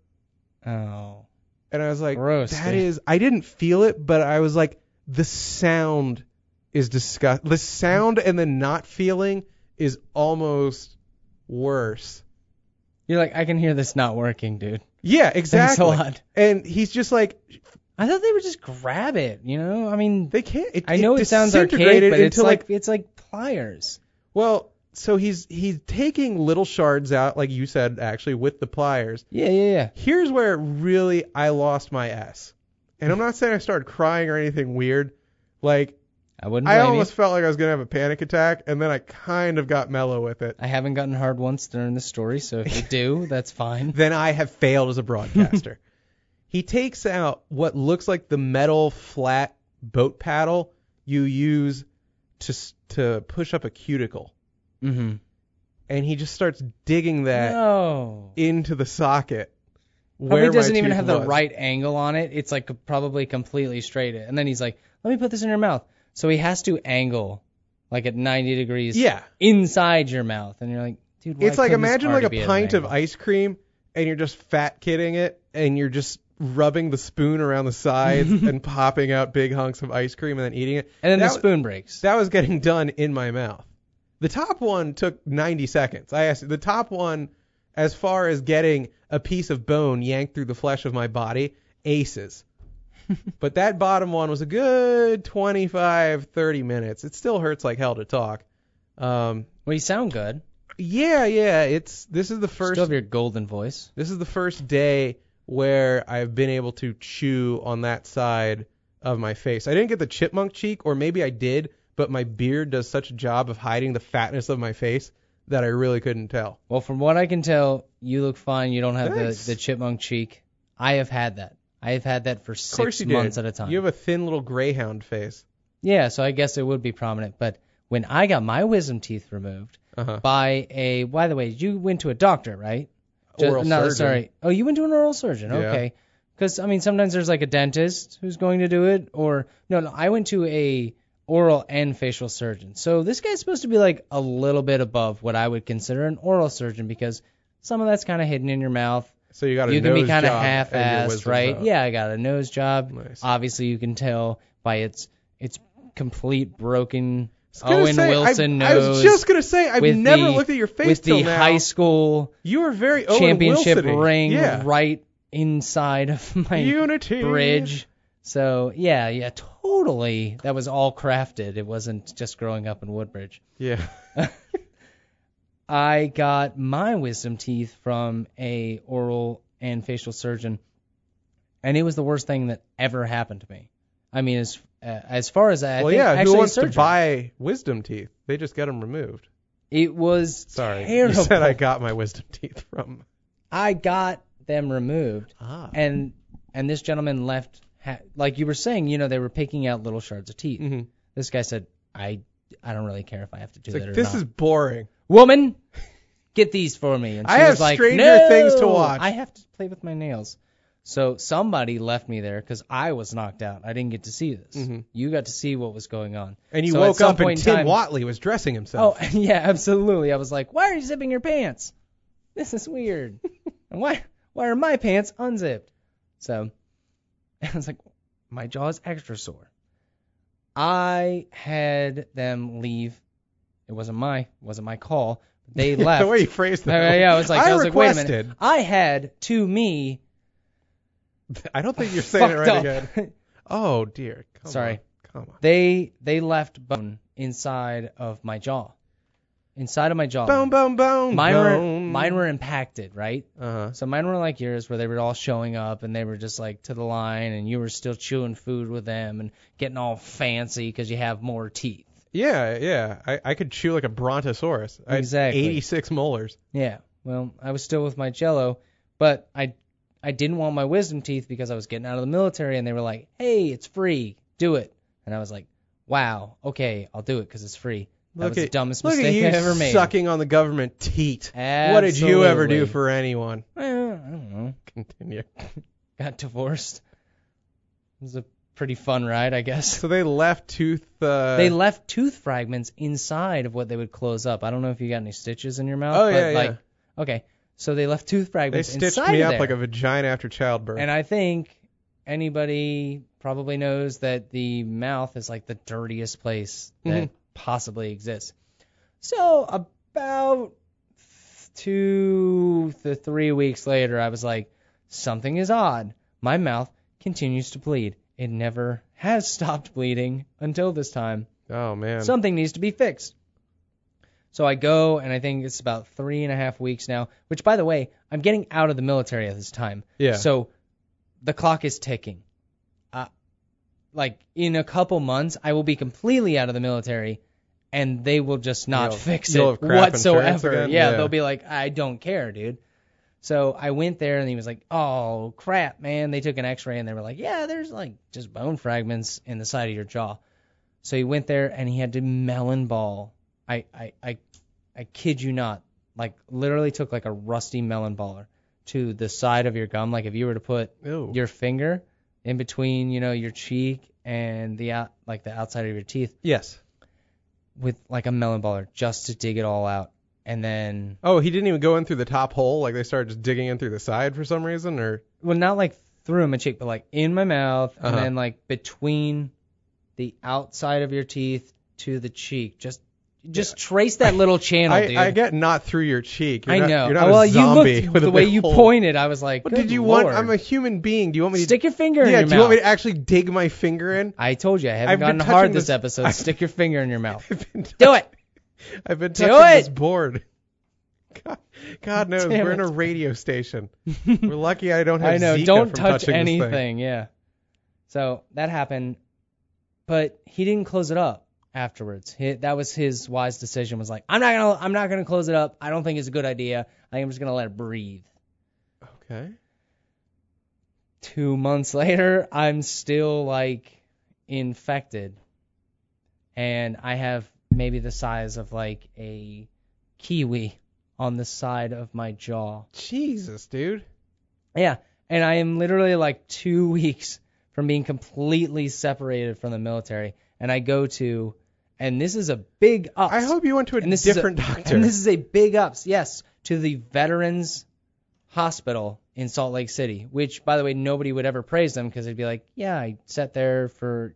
Oh. And I was like, gross, I didn't feel it, but I was like, the sound is disgusting. The sound and the not feeling is almost worse. You're like, I can hear this not working, dude. Yeah, exactly. Thanks a lot. And he's just like, I thought they would just grab it, I mean, they can't. I know it sounds archaic, but it's like pliers. Well, so he's taking little shards out, like you said, actually, with the pliers. Yeah. Here's where really I lost my S. And I'm not saying I started crying or anything weird. Like, I almost felt like I was going to have a panic attack, and then I kind of got mellow with it. I haven't gotten hard once during the story, so if you do, that's fine. Then I have failed as a broadcaster. He takes out what looks like the metal flat boat paddle you use to push up a cuticle. Mm-hmm. And he just starts digging that into the socket. Probably doesn't even have the right angle on it. It's like probably completely straight. And then he's like, let me put this in your mouth. So he has to angle like at 90 degrees inside your mouth. And you're like, dude, why? It's like, imagine like a pint of ice cream and you're just fat kidding it and you're just rubbing the spoon around the sides and popping out big hunks of ice cream and then eating it. And then the spoon breaks. That was getting done in my mouth. The top one took 90 seconds. I asked the top one, as far as getting a piece of bone yanked through the flesh of my body, aces. But that bottom one was a good 25, 30 minutes. It still hurts like hell to talk. Well, you sound good. Yeah. This is the first. Still have your golden voice. This is the first day where I've been able to chew on that side of my face. I didn't get the chipmunk cheek, or maybe I did, but my beard does such a job of hiding the fatness of my face that I really couldn't tell. Well, from what I can tell, you look fine. You don't have the chipmunk cheek. I have had that. I have had that for 6 months at a time. You have a thin little greyhound face. Yeah, so I guess it would be prominent. But when I got my wisdom teeth removed by the way, you went to a doctor, right? Oral surgeon. Sorry. Oh, you went to an oral surgeon. Yeah. Okay. Because, I mean, sometimes there's like a dentist who's going to do it. Or, no, I went to a oral and facial surgeon. So this guy's supposed to be like a little bit above what I would consider an oral surgeon, because some of that's kind of hidden in your mouth. So you got a nose job. You can be kind of half-assed, right? Out. Yeah, I got a nose job. Nice. Obviously, you can tell by its complete broken Owen Wilson nose. I was just going to say, I've never looked at your face till now. With the high school you were very championship Owen ring right inside of my bridge. So, yeah, totally. That was all crafted. It wasn't just growing up in Woodbridge. Yeah. I got my wisdom teeth from a oral and facial surgeon, and it was the worst thing that ever happened to me. I mean, as far as I think, who wants to buy wisdom teeth? They just get them removed. It was terrible. You said I got my wisdom teeth from. I got them removed, and this gentleman left like you were saying, they were picking out little shards of teeth. Mm-hmm. This guy said, I don't really care if I have to do that or not. This is boring. Woman, get these for me. And she was like, stranger things to watch. I have to play with my nails. So somebody left me there because I was knocked out. I didn't get to see this. Mm-hmm. You got to see what was going on. And you woke up and Tim Watley was dressing himself. Oh, yeah, absolutely. I was like, why are you zipping your pants? This is weird. And why are my pants unzipped? So I was like, my jaw is extra sore. I had them leave. It wasn't my call. They left. The way you phrased that. Yeah, I was like, wait a minute. I had to me. I don't think you're saying it right again. Oh dear. Come on. They left bone inside of my jaw. Inside of my jaw. Bone. Mine were impacted, right? Uh-huh. So mine were like yours, where they were all showing up and they were just like to the line, and you were still chewing food with them and getting all fancy because you have more teeth. Yeah. I could chew like a brontosaurus. Exactly. 86 molars. Yeah. Well, I was still with my Jello, but I didn't want my wisdom teeth because I was getting out of the military, and they were like, "Hey, it's free, do it." And I was like, "Wow, okay, I'll do it because it's free." That was the dumbest mistake I ever made. Sucking on the government teat. Absolutely. What did you ever do for anyone? I don't know. Continue. Got divorced. It was a pretty fun ride, I guess. So they left tooth. They left tooth fragments inside of what they would close up. I don't know if you got any stitches in your mouth. Oh yeah. Okay. So they left tooth fragments inside. They stitched me up like a vagina after childbirth. And I think anybody probably knows that the mouth is like the dirtiest place that possibly exists. So about 2 to 3 weeks later, I was like, something is odd. My mouth continues to bleed. It never has stopped bleeding until this time. Oh, man. Something needs to be fixed. So I go, and I think it's about 3.5 weeks now, which, by the way, I'm getting out of the military at this time. Yeah. So the clock is ticking. Like, in a couple months, I will be completely out of the military, and they will just not fix it whatsoever. Yeah, they'll be like, I don't care, dude. So I went there, and he was like, oh, crap, man. They took an x-ray, and they were like, yeah, there's, like, just bone fragments in the side of your jaw. So he went there, and he had to melon ball. I kid you not, like, literally took, like, a rusty melon baller to the side of your gum. Like, if you were to put your finger in between, your cheek and the outside of your teeth. Yes. With, like, a melon baller just to dig it all out. And then... Oh, he didn't even go in through the top hole? Like, they started just digging in through the side for some reason, or... Well, not, like, through my cheek, but, like, in my mouth, and then, like, between the outside of your teeth to the cheek. Just trace that little channel, dude. I get not through your cheek. I know. You're not a zombie you looked, the way you pointed, I was like, what did you want? I'm a human being. Do you want me to... Stick your finger in your mouth. Do you want me to actually dig my finger in? I told you, I haven't gotten hard this episode. Stick your finger in your mouth. Do it. I've been touching this board. God knows, we're in a radio station. We're lucky I don't have Zika don't from touch touching anything. This thing. Yeah. So that happened, but he didn't close it up afterwards. That was his wise decision. Was like, I'm not gonna close it up. I don't think it's a good idea. I am just gonna let it breathe. Okay. 2 months later, I'm still like infected, and I have maybe the size of like a kiwi on the side of my jaw. Jesus, dude. Yeah, and I am literally like 2 weeks from being completely separated from the military, and I go to, and this is a big ups. I hope you went to a different doctor. And this is a big ups, yes, to the Veterans Hospital in Salt Lake City, which, by the way, nobody would ever praise them because they'd be like, yeah, I sat there for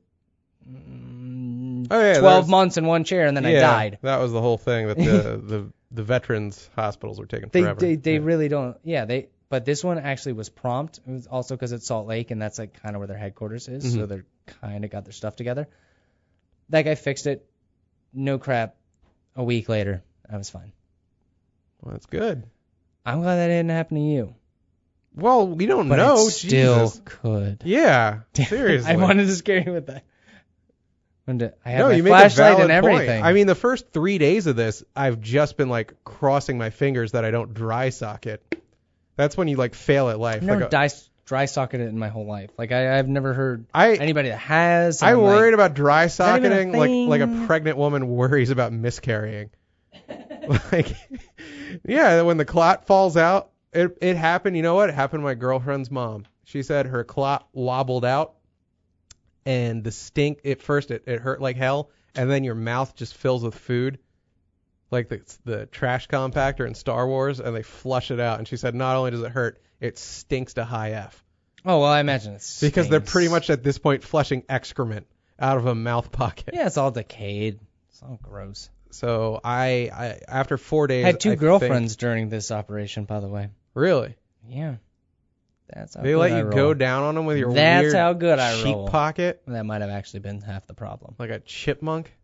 12 months in one chair, and then I died. That was the whole thing, that the veterans hospitals were taking forever. They really don't. Yeah, but this one actually was prompt. It was also because it's Salt Lake, and that's like kind of where their headquarters is, so they're kind of got their stuff together. That guy fixed it. No crap. A week later, I was fine. Well, that's good. I'm glad that didn't happen to you. Well, we don't but know. It still Jesus. could. Yeah, seriously. I wanted to scare you with that. I have my flashlight and everything. Point. I mean, the first 3 days of this, I've just been like crossing my fingers that I don't dry sock it. That's when you like fail at life. I've never dry socketed in my whole life. Like I've never heard anybody that has. I worried about dry socketing like a pregnant woman worries about miscarrying. Like, yeah, when the clot falls out, it happened. You know what? It happened to my girlfriend's mom. She said her clot wobbled out, and the stink. At first, it hurt like hell, and then your mouth just fills with food, like the trash compactor in Star Wars, and they flush it out. And she said not only does it hurt, it stinks to high F. Oh well, I imagine it's because they're pretty much at this point flushing excrement out of a mouth pocket. Yeah, it's all decayed. It's all gross. So I after 4 days, I had two girlfriends during this operation, by the way. Really? Yeah. That's how they good let I you roll. go down on them with your That's weird how good I sheep roll. pocket. That might have actually been half the problem. Like a chipmunk.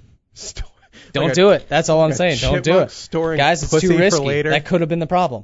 Don't do it. That's all I'm saying. Don't do it. Guys, it's too risky. That could have been the problem.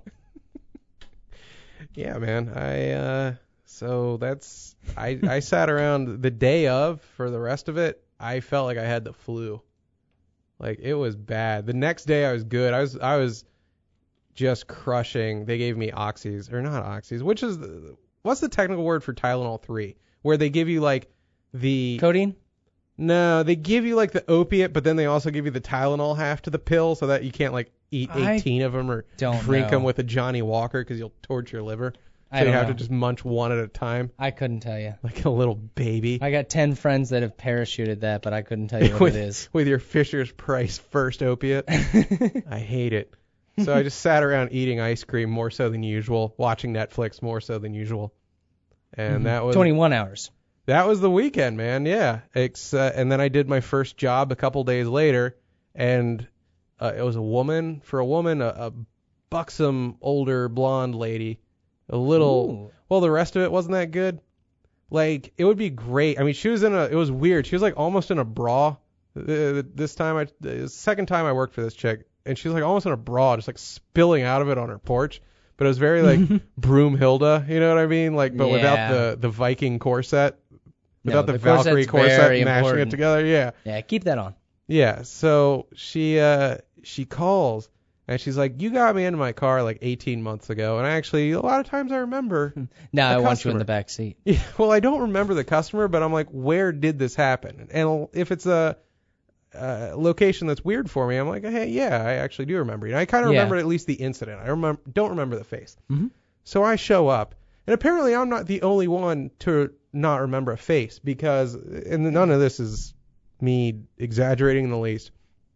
Yeah, man. So that's I sat around the day of. For the rest of it, I felt like I had the flu. Like, it was bad. The next day I was good. I was just crushing. They gave me oxys, or not oxys, which is what's the technical word for Tylenol 3? Where they give you like the codeine? No, they give you like the opiate, but then they also give you the Tylenol half to the pill so that you can't like eat 18 of them or drink them with a Johnny Walker because you'll torture your liver. So you have to just munch one at a time. I couldn't tell you. Like a little baby. I got 10 friends that have parachuted that, but I couldn't tell you what it is. With your Fisher's Price first opiate. I hate it. So I just sat around eating ice cream more so than usual, watching Netflix more so than usual. And that was 21 hours. That was the weekend, man. Yeah. And then I did my first job a couple days later, and it was a woman, a buxom, older, blonde lady. A little. Ooh. Well, the rest of it wasn't that good. Like, it would be great. I mean, she was it was weird. She was like almost in a bra. This time, the second time I worked for this chick, and she was like almost in a bra, just like spilling out of it on her porch. But it was very like Broomhilda, you know what I mean? Like, but without the Viking corset, without the Valkyrie corset mashing it together. Yeah. Yeah, keep that on. Yeah. So she calls. And she's like, you got me into my car like 18 months ago. And actually, a lot of times I remember. Now I want you in the back seat. Yeah, well, I don't remember the customer, but I'm like, where did this happen? And if it's a location that's weird for me, I'm like, hey, yeah, I actually do remember. And I kind of remember at least the incident. I don't remember the face. Mm-hmm. So I show up. And apparently I'm not the only one to not remember a face because, and none of this is me exaggerating in the least.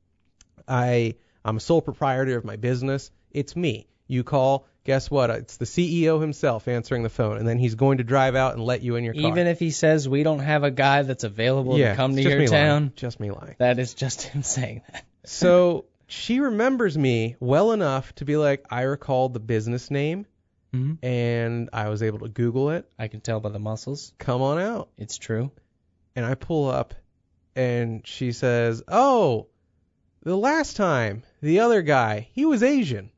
I'm a sole proprietor of my business. It's me. You call, guess what? It's the CEO himself answering the phone, and then he's going to drive out and let you in your car. Even if he says we don't have a guy that's available to come to your town? Just me lying. That is just him saying that. So she remembers me well enough to be like, I recall the business name, and I was able to Google it. I can tell by the muscles. Come on out. It's true. And I pull up, and she says, oh, the last time, the other guy, he was Asian.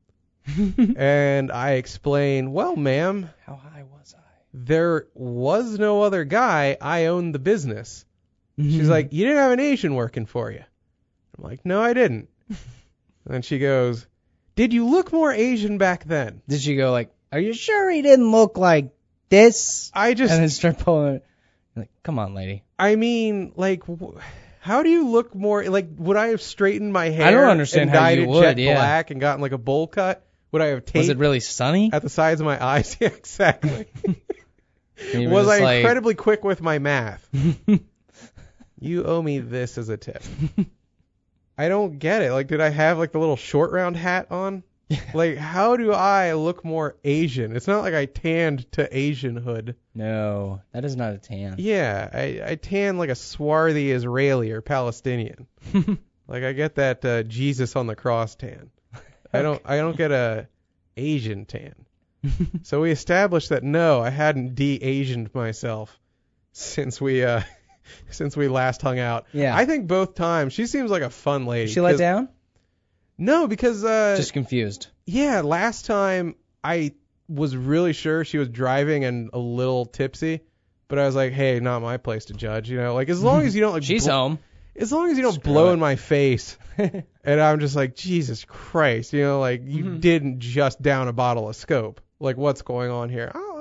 And I explain, well, ma'am. How high was I? There was no other guy. I owned the business. She's like, you didn't have an Asian working for you. I'm like, no, I didn't. And she goes, did you look more Asian back then? Did she go like, are you sure he didn't look like this? And then start pulling it. Like, come on, lady. I mean, like... How do you look more like? Would I have straightened my hair? I don't understand and how dyed you it would. Jet black and gotten like a bowl cut? Would I have tape? Was it really sunny at the sides of my eyes? Yeah, exactly. Was I incredibly quick with my math? You owe me this as a tip. I don't get it. Like, did I have like the little short round hat on? Like, how do I look more Asian? It's not like I tanned to Asianhood. No, that is not a tan. Yeah, I tan like a swarthy Israeli or Palestinian. Like, I get that Jesus on the cross tan. I don't get a Asian tan. So we established that no, I hadn't de-Asianed myself since we last hung out. Yeah. I think both times she seems like a fun lady. She let down? No, because just confused. Yeah, last time I was really sure she was driving and a little tipsy, but I was like, hey, not my place to judge, you know, like as long as you don't like she's home. As long as you don't blow in my face. And I'm just like, Jesus Christ, you know, like you didn't just down a bottle of Scope. Like, what's going on here? Oh, go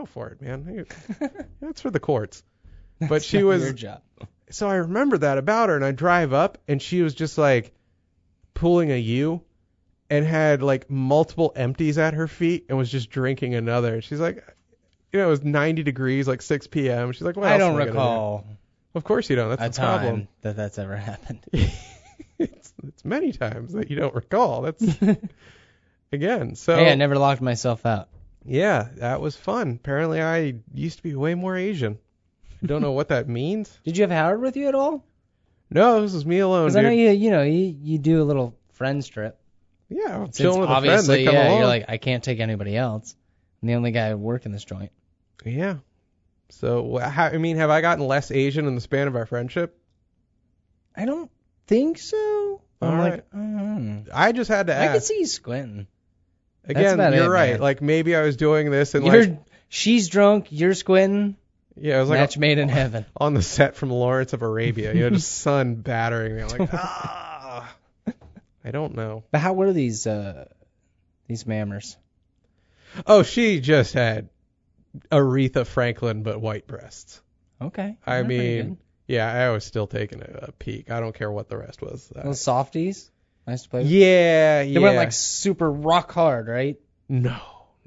for it, man. That's for the courts. But she was your job. So I remember that about her, and I drive up, and she was just like pulling a U and had like multiple empties at her feet and was just drinking another. She's like, it was 90 degrees, like 6 p.m. She's like, what else I don't am I recall. Do? Of course you don't. That's the problem. That's ever happened. It's many times that you don't recall. That's again. So hey, I never locked myself out. Yeah, that was fun. Apparently, I used to be way more Asian. I don't know what that means. Did you have Howard with you at all? No, this was me alone. Because I know you do a little friends trip. Yeah, I'm chilling with a friend. They come along. You're like, I can't take anybody else. I'm the only guy working this joint. Yeah. So, have I gotten less Asian in the span of our friendship? I don't think so. I just had to ask. I could see you squinting. Again, you're right. Man. Like, maybe I was doing this and she's drunk, you're squinting. Yeah, it was like match made in heaven. On the set from Lawrence of Arabia, just sun battering me. I'm like, I don't know. But what are these mammers? Oh, she just had Aretha Franklin but white breasts. Okay. I mean, yeah, I was still taking a peek. I don't care what the rest was. Those softies? Nice to play with? Yeah. They went like super rock hard, right? No.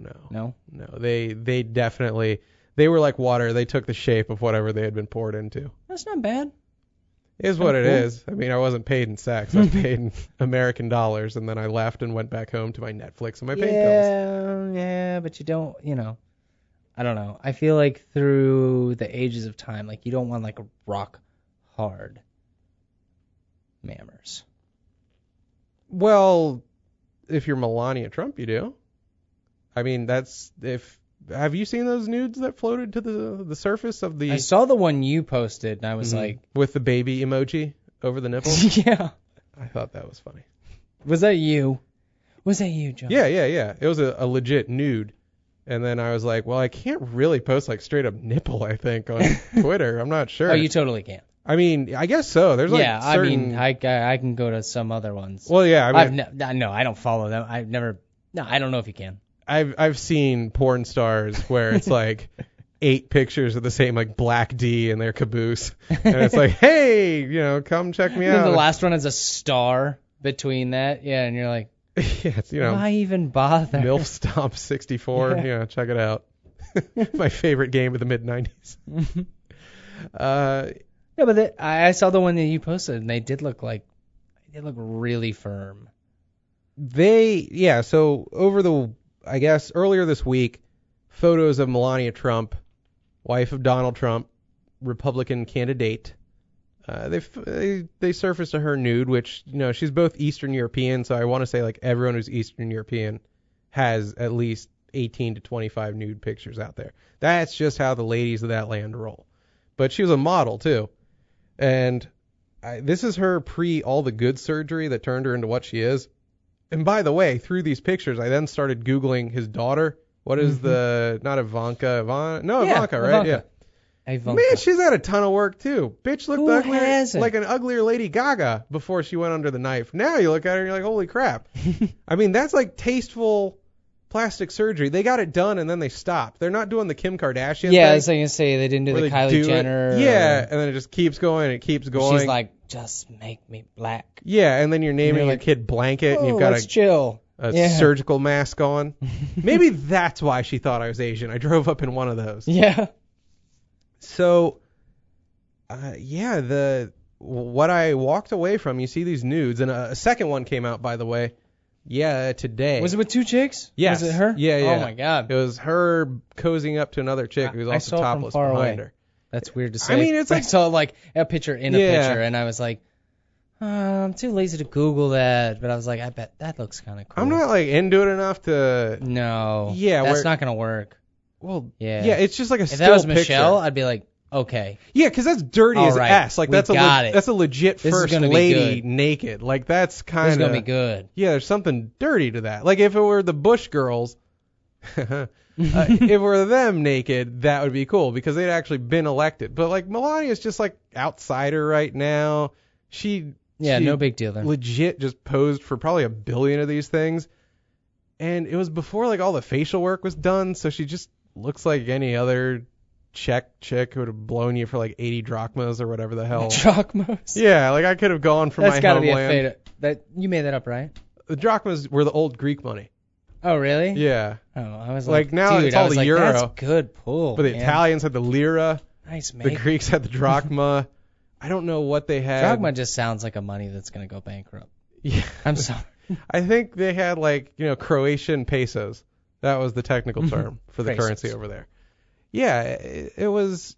They definitely, they were like water. They took the shape of whatever they had been poured into. That's not bad. It is what it is. I mean, I wasn't paid in sex. I was paid in American dollars, and then I left and went back home to my Netflix and my paid bills. Yeah, but you don't, I don't know. I feel like through the ages of time, like you don't want like a rock hard mammers. Well, if you're Melania Trump, you do. I mean, have you seen those nudes that floated to the surface of the... I saw the one you posted, and I was like... With the baby emoji over the nipples? Yeah. I thought that was funny. Was that you? Was that you, John? Yeah. It was a legit nude. And then I was like, well, I can't really post like straight up nipple, I think, on Twitter. I'm not sure. Oh, you totally can. I mean, I guess so. There's like certain... I can go to some other ones. Well, yeah. I mean, no, I don't follow them. I don't know if you can. I've seen porn stars where it's like 8 pictures of the same like black D in their caboose, and it's like, hey, come check me out. The last one is a star between that, yeah, and you're like, yeah, it's, why even bother? MILF Stomp 64, yeah, check it out. My favorite game of the mid '90s. Yeah, but I saw the one that you posted, and they did look really firm. So over I guess earlier this week, photos of Melania Trump, wife of Donald Trump, Republican candidate, they surfaced to her nude, which, she's both Eastern European, so I want to say like everyone who's Eastern European has at least 18 to 25 nude pictures out there. That's just how the ladies of that land roll. But she was a model too. And this is her pre all the good surgery that turned her into what she is. And by the way, through these pictures, I then started Googling his daughter. What is not Ivanka? Ivanka, right? Ivanka. Yeah. Ivanka. Man, she's had a ton of work too. Bitch looked uglier, like an uglier Lady Gaga before she went under the knife. Now you look at her and you're like, holy crap. I mean, that's like tasteful plastic surgery. They got it done and then they stopped. They're not doing the Kim Kardashian thing. Yeah, I was going to say they didn't do the Kylie Jenner. Yeah, and then it just keeps going and it keeps going. She's like, just make me black. Yeah, and then you're naming your kid Blanket and you've got a surgical mask on. Maybe that's why she thought I was Asian. I drove up in one of those. Yeah. So, what I walked away from, you see these nudes, and a second one came out, by the way. Yeah, today. Was it with 2 chicks? Yes. Was it her? Yeah. Oh my God. It was her cozying up to another chick who was also topless behind her. That's weird to say. I mean, it's like... I saw like a picture in a picture, and I was like, I'm too lazy to Google that. But I was like, I bet that looks kind of cool. I'm not like into it enough to... No. Yeah. That's not going to work. Well, yeah, it's just like a still picture. If that was Michelle, I'd be like, okay. Yeah, because that's dirty as ass. Like that's a legit first lady naked. Like that's kind of... This is going to be good. Yeah, there's something dirty to that. Like if it were the Bush girls... if it were them naked, that would be cool because they'd actually been elected. But like Melania's just like outsider right now. She no big deal then. Legit just posed for probably 1 billion of these things, and it was before like all the facial work was done, so she just looks like any other Czech chick who would have blown you for like 80 drachmas or whatever the hell. Drachmas? Yeah, like I could have gone for my homeland. That's gotta be a fade. You made that up, right? The drachmas were the old Greek money. Oh, really? Yeah. Oh, I was like now dude, it's all the euro. That's good pull. But the Italians had the lira. Nice, man. The Greeks had the drachma. I don't know what they had. Drachma just sounds like a money that's gonna go bankrupt. Yeah. I'm sorry. I think they had like, Croatian pesos. That was the technical term for the currency over there. Yeah, it was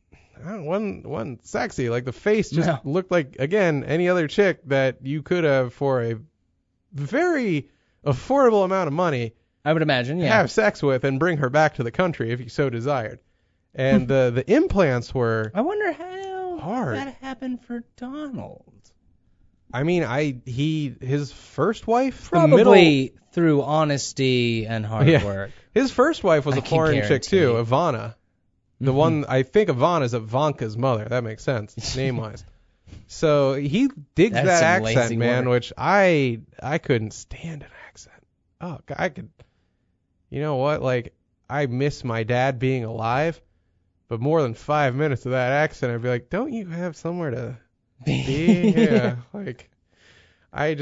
wasn't sexy. Like the face just looked like, again, any other chick that you could have for a very affordable amount of money. I would imagine, yeah. Have sex with and bring her back to the country if you so desired. And the implants were I wonder how hard. That happened for Donald. I mean, his first wife? Probably through honesty and hard work. His first wife was a foreign chick too, Ivana. The one, I think Ivana is Ivanka's mother. That makes sense, name-wise. So he digs that accent, man, which I couldn't stand an accent. Oh, I could, you know what? Like, I miss my dad being alive, but more than 5 minutes of that accent, I'd be like, don't you have somewhere to be? Yeah, like, they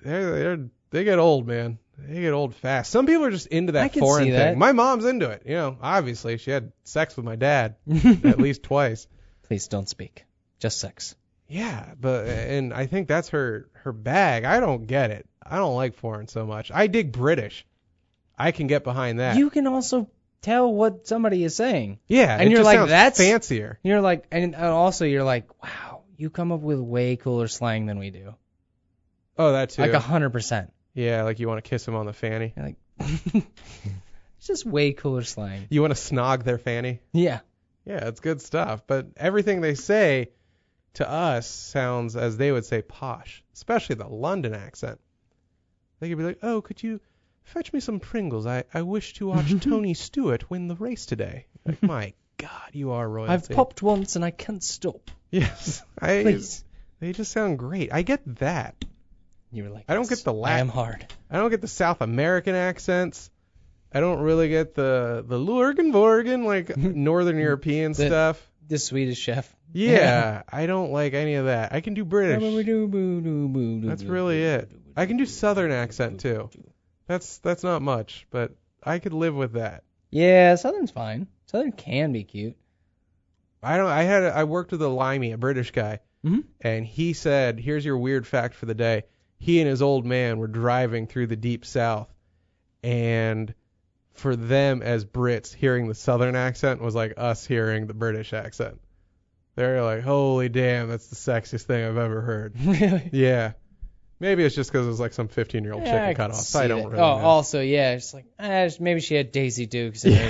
get old, man. They get old fast. Some people are just into that foreign thing. My mom's into it. Obviously, she had sex with my dad at least twice. Please don't speak. Just sex. Yeah, and I think that's her bag. I don't get it. I don't like foreign so much. I dig British. I can get behind that. You can also tell what somebody is saying. Yeah, and you're like, that's fancier. You're like, and also you're like, wow, you come up with way cooler slang than we do. Oh, that too. Like 100%. Yeah, like you want to kiss them on the fanny. Like, it's just way cooler slang. You want to snog their fanny? Yeah. Yeah, it's good stuff. But everything they say to us sounds, as they would say, posh, especially the London accent. They could be like, oh, could you fetch me some Pringles? I wish to watch Tony Stewart win the race today. Like, my God, you are royalty. I've popped once and I can't stop. Yes. Please. They just sound great. I get that. You were like, I don't get the Latin. I am hard. I don't get the South American accents. I don't really get the Lurgenvorgen, like Northern European stuff. The Swedish chef. Yeah, I don't like any of that. I can do British. That's really it. I can do Southern accent too. That's not much, but I could live with that. Yeah, Southern's fine. Southern can be cute. I worked with a Limey, a British guy, and he said, here's your weird fact for the day. He and his old man were driving through the deep south, and for them as Brits, hearing the Southern accent was like us hearing the British accent. They're like, holy damn, that's the sexiest thing I've ever heard. Really? Yeah. Maybe it's just because it was like some 15-year-old chicken cut off. So I don't really know. Also, yeah, it's like, maybe she had Daisy Dukes and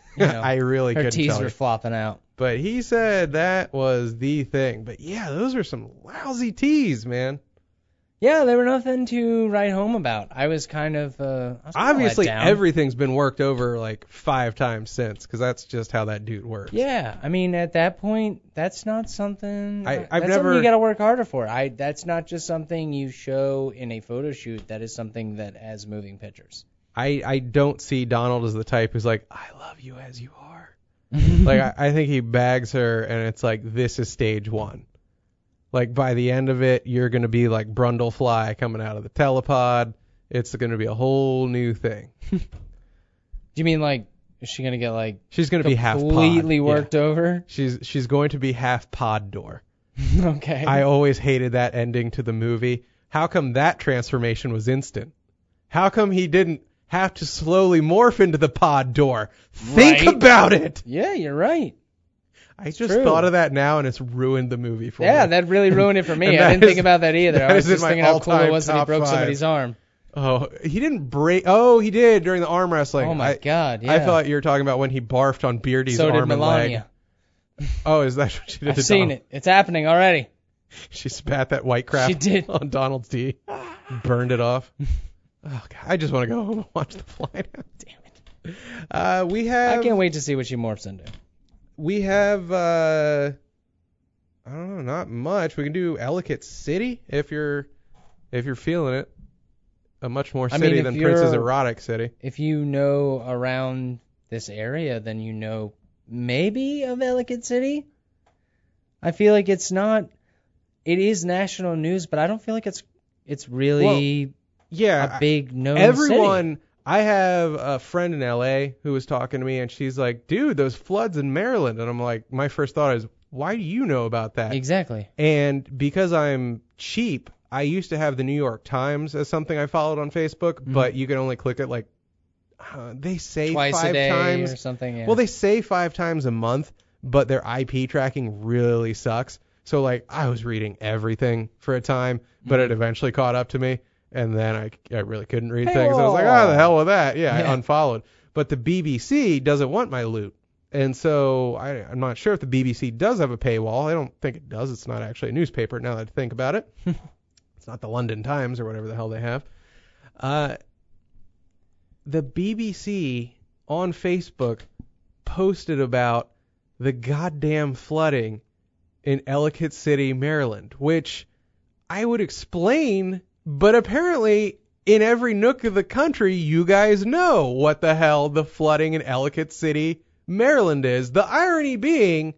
I really couldn't tell you. Her teeth were flopping out. But he said that was the thing. But yeah, those are some lousy teas, man. Yeah, they were nothing to write home about. I was kind of obviously everything's been worked over like 5 times since, because that's just how that dude works. Yeah, I mean at that point, that's not something. That's something you got to work harder for. That's not just something you show in a photo shoot. That is something that has moving pictures. I don't see Donald as the type who's like, I love you as you are. Like I think he bags her, and it's like, this is stage 1. Like, by the end of it, you're going to be like Brundlefly coming out of the telepod. It's going to be a whole new thing. Do you mean, like, is she going to get, like, she's going to be half pod. Completely worked over? She's going to be half pod door. Okay. I always hated that ending to the movie. How come that transformation was instant? How come he didn't have to slowly morph into the pod door? Think about it! Yeah, you're right. I just thought of that now, and it's ruined the movie for me. Yeah, that really ruined it for me. I didn't think about that either. I was just thinking how cool it was that he broke somebody's arm. Oh, he didn't break. Oh, he did during the arm wrestling. Oh, my God, yeah. I thought you were talking about when he barfed on Beardy's arm and leg. Oh, is that what she did to Donald? I've seen it. It's happening already. She spat that white crap on Donald's tea. Burned it off. Oh, God. I just want to go home and watch the flight. Damn it. I can't wait to see what she morphs into. We have, I don't know, not much. We can do Ellicott City if you're feeling it. A much more city than Prince's Erotic City. If you know around this area, then you know maybe of Ellicott City. I feel like it's not. It is national news, but I don't feel like it's really a big known city. I have a friend in LA who was talking to me, and she's like, dude, those floods in Maryland. And I'm like, my first thought is, why do you know about that? Exactly. And because I'm cheap, I used to have the New York Times as something I followed on Facebook, but you can only click it like, they say twice 5 a day times or something. Yeah. Well, they say 5 times a month, but their IP tracking really sucks. So like I was reading everything for a time, but it eventually caught up to me, and then I really couldn't read things. I was like, the hell with that. Yeah, I unfollowed. But the BBC doesn't want my loot. And so I'm not sure if the BBC does have a paywall. I don't think it does. It's not actually a newspaper now that I think about it. It's not the London Times or whatever the hell they have. The BBC on Facebook posted about the goddamn flooding in Ellicott City, Maryland, which I would explain, but apparently in every nook of the country, you guys know what the hell the flooding in Ellicott City, Maryland is. The irony being,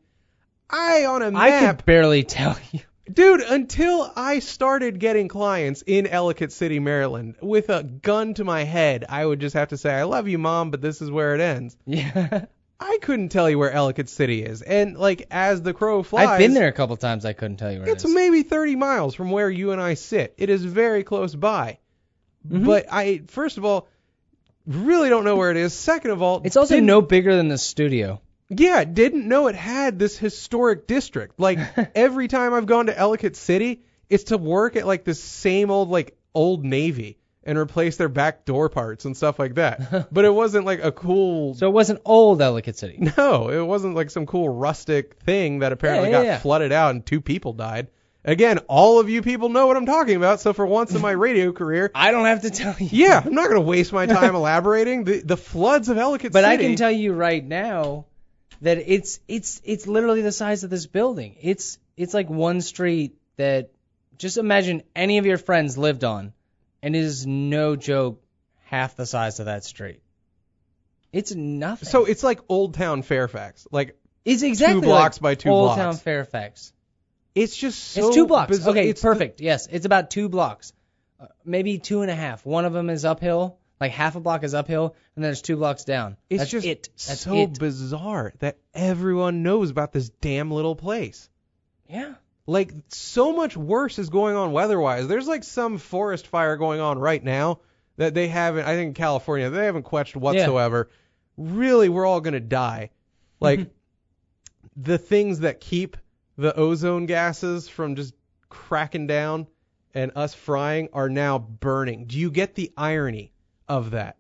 I could barely tell you. Dude, until I started getting clients in Ellicott City, Maryland, with a gun to my head, I would just have to say, I love you, Mom, but this is where it ends. Yeah. I couldn't tell you where Ellicott City is. And, like, as the crow flies... I've been there a couple times. I couldn't tell you where it is. It's maybe 30 miles from where you and I sit. It is very close by. Mm-hmm. But I, first of all, really don't know where it is. Second of all... It's also no bigger than the studio. Yeah, didn't know it had this historic district. Like, every time I've gone to Ellicott City, it's to work at, like, this same old, like, Old Navy and replace their back door parts and stuff like that. But it wasn't, like, a cool... So it wasn't old Ellicott City? No, it wasn't, like, some cool rustic thing that apparently got flooded out and 2 people died. Again, all of you people know what I'm talking about, so for once in my radio career... I don't have to tell you. Yeah, I'm not going to waste my time elaborating. The floods of Ellicott City... But I can tell you right now... that it's literally the size of this building. It's like one street that, just imagine any of your friends lived on, and it is no joke half the size of that street. It's nothing. So it's like Old Town Fairfax, like it's exactly 2 blocks by 2 blocks. Old Town Fairfax. It's just so it's 2 blocks. bizarre. Okay, it's perfect. Yes, it's about 2 blocks, maybe 2.5. One of them is uphill. Like half a block is uphill, and then there's 2 blocks down. That's so bizarre that everyone knows about this damn little place. Yeah. Like, so much worse is going on weather-wise. There's like some forest fire going on right now that they haven't, I think in California, they haven't quenched whatsoever. Yeah. Really, we're all going to die. Like, the things that keep the ozone gases from just cracking down and us frying are now burning. Do you get the irony of that?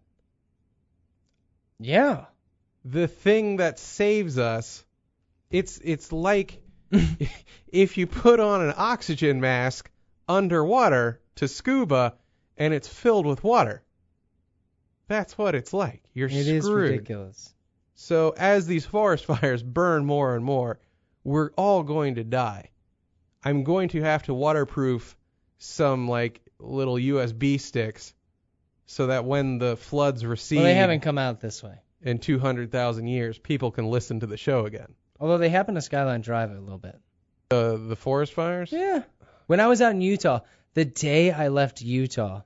Yeah. The thing that saves us, it's like if you put on an oxygen mask underwater to scuba and it's filled with water. That's what it's like. You're screwed. It is ridiculous. So as these forest fires burn more and more, we're all going to die. I'm going to have to waterproof some like little USB sticks so that when the floods recede... Well, they haven't come out this way. In 200,000 years, people can listen to the show again. Although they happen to Skyline Drive a little bit. The forest fires? Yeah. When I was out in Utah, the day I left Utah,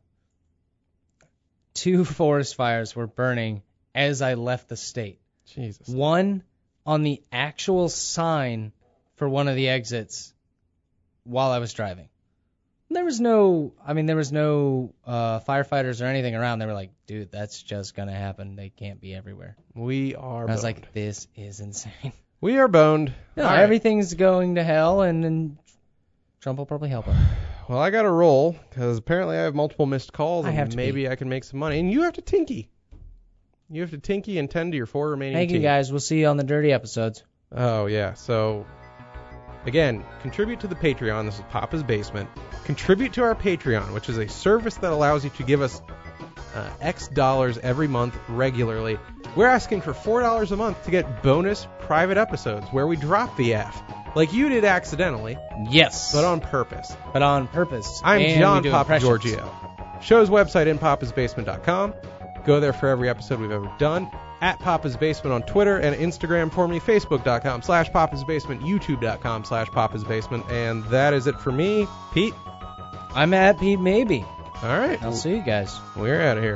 2 forest fires were burning as I left the state. Jesus. One on the actual sign for one of the exits while I was driving. There was no firefighters or anything around. They were like, dude, that's just going to happen. They can't be everywhere. We are boned. I was like, this is insane. We are boned. No, everything's going to hell, and then Trump will probably help us. Well, I got to roll, because apparently I have multiple missed calls, and maybe I can make some money. And you have to tinky. You have to tinky and tend to your 4 remaining Thank you, guys. We'll see you on the dirty episodes. Oh, yeah. So... Again, contribute to the Patreon. This is Papa's Basement. Contribute to our Patreon, which is a service that allows you to give us X dollars every month regularly. We're asking for $4 a month to get bonus private episodes where we drop the F. Like you did accidentally. Yes. But on purpose. I'm John Papa Giorgio. Show's website, inpapasbasement.com. Go there for every episode we've ever done. at Papa's Basement on Twitter and Instagram for me, Facebook.com/Papa's Basement, YouTube.com/Papa's Basement. And that is it for me. Pete? I'm at Pete Maybe. All right. I'll see you guys. We're out of here.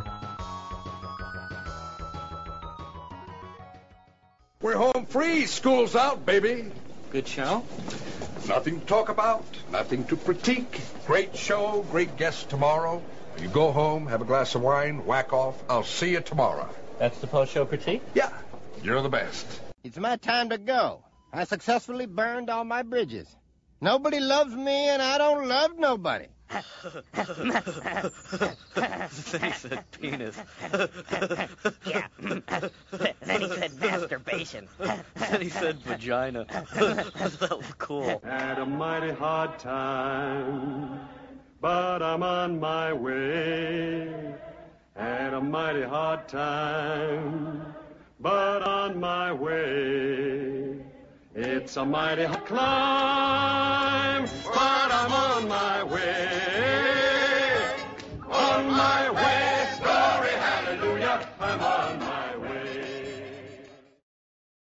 We're home free. School's out, baby. Good show? Nothing to talk about, nothing to critique. Great show, great guests tomorrow. You go home, have a glass of wine, whack off. I'll see you tomorrow. That's the post-show critique? Yeah, you're the best. It's my time to go. I successfully burned all my bridges. Nobody loves me, and I don't love nobody. Then he said penis. Yeah. Then he said masturbation. Then he said vagina. That was cool. Had a mighty hard time, but I'm on my way. Had a mighty hard time, but on my way. It's a mighty hard climb, but I'm on my way. On my way, glory, hallelujah, I'm on my way.